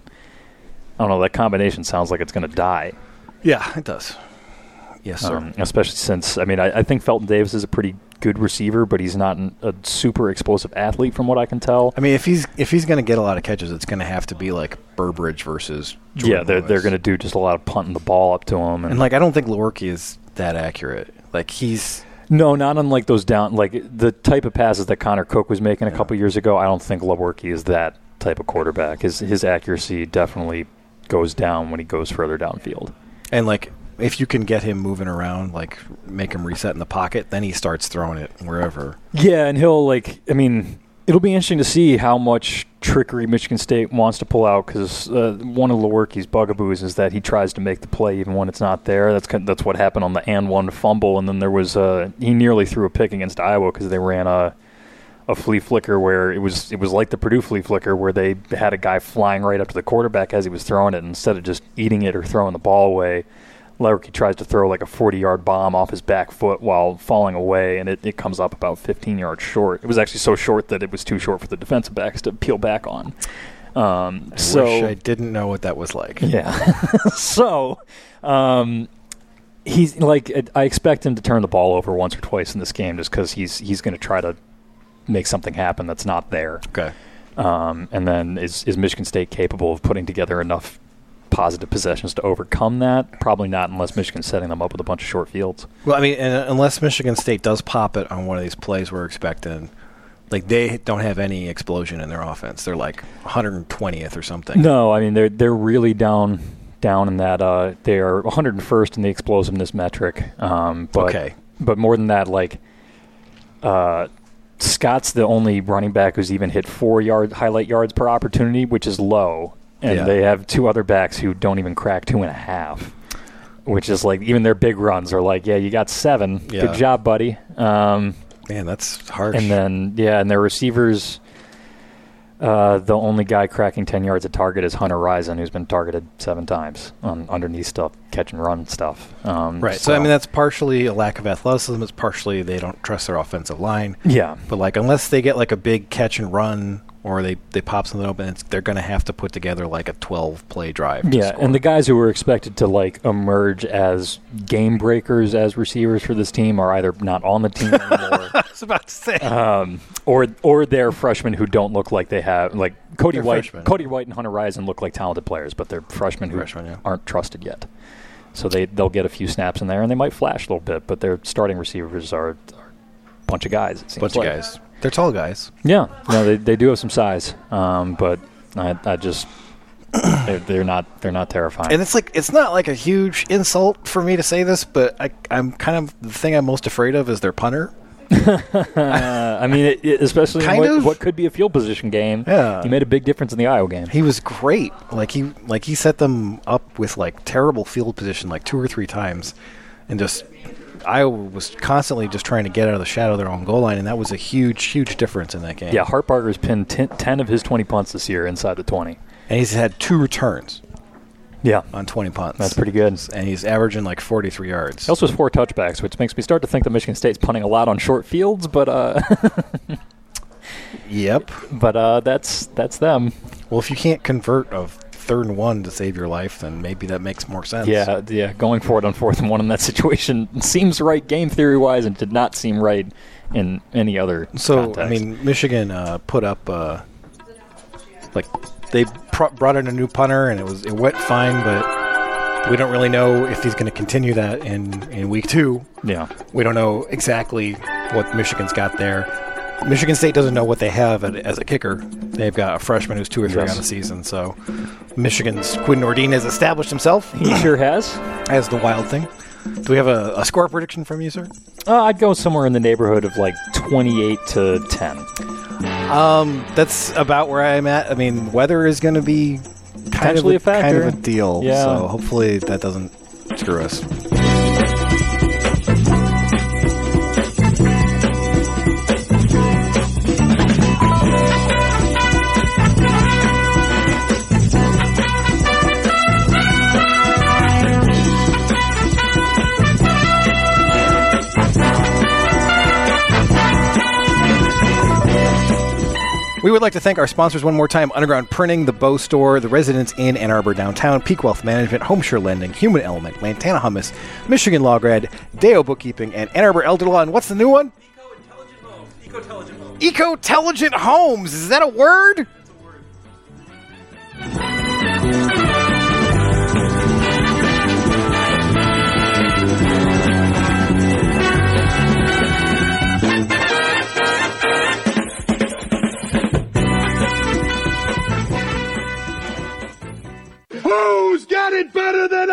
I don't know, that combination sounds like it's going to die. Yeah, it does. Yes, sir. Um, especially since, I mean, I, I think Felton Davis is a pretty good receiver, but he's not an, a super explosive athlete from what I can tell. I mean, if he's if he's going to get a lot of catches, it's going to have to be like Burbridge versus Jordan yeah, they're Lewis. they're going to do just a lot of punting the ball up to him, and, And like, I don't think Lewerke is that accurate. Like he's no, not unlike those down like the type of passes that Connor Cook was making a couple years ago. I don't think Lewerke is that type of quarterback. His his accuracy definitely goes down when he goes further downfield. and like if you can get him moving around, like make him reset in the pocket, then he starts throwing it wherever. Yeah, and he'll like. I mean, it'll be interesting to see how much trickery Michigan State wants to pull out because uh, one of Lewerke's bugaboos is that he tries to make the play even when it's not there. That's kind that's what happened on the and one fumble, and then there was uh, he nearly threw a pick against Iowa because they ran a a flea flicker where it was it was like the Purdue flea flicker where they had a guy flying right up to the quarterback as he was throwing it, and instead of just eating it or throwing the ball away. Lewerke tries to throw like a forty-yard bomb off his back foot while falling away, and it, it comes up about fifteen yards short. It was actually so short that it was too short for the defensive backs to peel back on. Um, I so wish I didn't know what that was like. Yeah. so um, he's like I expect him to turn the ball over once or twice in this game just because he's he's going to try to make something happen that's not there. Okay. Um, and then is is Michigan State capable of putting together enough positive possessions to overcome that? Probably not unless Michigan's setting them up with a bunch of short fields. Well, I mean, and unless Michigan State does pop it on one of these plays we're expecting, like they don't have any explosion in their offense. They're like one hundred twentieth or something. No, I mean they're they're really down down in that. Uh, they are one hundred first in the explosiveness metric. Um, but, Okay. But more than that, like uh, Scott's the only running back who's even hit four yard highlight yards per opportunity, which is low. And Yeah. they have two other backs who don't even crack two and a half, which is like even their big runs are like, yeah, you got seven. Yeah. Good job, buddy. Um, Man, that's harsh. and then, yeah, and their receivers, uh, the only guy cracking ten yards at target is Hunter Rison, who's been targeted seven times on underneath stuff, catch and run stuff. Um, Right. So, I mean, that's partially a lack of athleticism. It's partially they don't trust their offensive line. Yeah. But, like, unless they get, like, a big catch and run or they, they pop something open, it's, they're going to have to put together like a twelve-play drive. Yeah, and the guys who were expected to like emerge as game breakers as receivers for this team are either not on the team anymore. I was about to say. Um, or or they're freshmen who don't look like they have like Cody They're White. freshmen. Cody White and Hunter Rison look like talented players, but they're freshmen who Freshmen, yeah. aren't trusted yet. So they they'll get a few snaps in there, and they might flash a little bit, but their starting receivers are, are a bunch of guys. It seems Bunch like. of guys. They're tall guys. Yeah, no, they they do have some size, um, but I, I just they're, they're not they're not terrifying. And it's like it's not like a huge insult for me to say this, but I, I'm kind of the thing I'm most afraid of is their punter. uh, I mean, it, it, especially in Kind what, of. what could be a field position game. Yeah. He made a big difference in the Iowa game. He was great. Like he like he set them up with like terrible field position like two or three times, and just Iowa was constantly just trying to get out of the shadow of their own goal line, and that was a huge, huge difference in that game. Yeah, Hartbarger's pinned ten, ten of his twenty punts this year inside the twenty. And he's had two returns. Yeah. On twenty punts. That's pretty good. And he's averaging like forty-three yards. He also has four touchbacks, which makes me start to think that Michigan State's punting a lot on short fields, but uh Yep. But uh that's that's them. Well, if you can't convert of third and one to save your life, then maybe that makes more sense. Yeah, yeah. Going for it on fourth and one in that situation seems right game theory wise, and did not seem right in any other So, context. I mean, Michigan uh, put up, uh, like, they pr- brought in a new punter, and it was it went fine, but we don't really know if he's going to continue that in, in week two. Yeah. We don't know exactly what Michigan's got there. Michigan State doesn't know what they have at, as a kicker. They've got a freshman who's two or three Yes. on the season, so Michigan's Quinn Nordine has established himself. He sure has. As the wild thing. Do we have a, a score prediction from you, sir? Uh, I'd go somewhere in the neighborhood of like twenty-eight to ten. Um, that's about where I'm at. I mean, weather is going to be kind of, Potentially a, a factor. kind of a deal. Yeah. So hopefully that doesn't screw us. We would like to thank our sponsors one more time: Underground Printing, The Bow Store, The Residence Inn, Ann Arbor Downtown, Peak Wealth Management, Homeshore Lending, Human Element, Lantana Hummus, Michigan Law Grad, Deo Bookkeeping, and Ann Arbor Elder Law. And what's the new one? Eco-Intelligent Homes. Eco-Intelligent Homes. Is that a word? Who's got it better than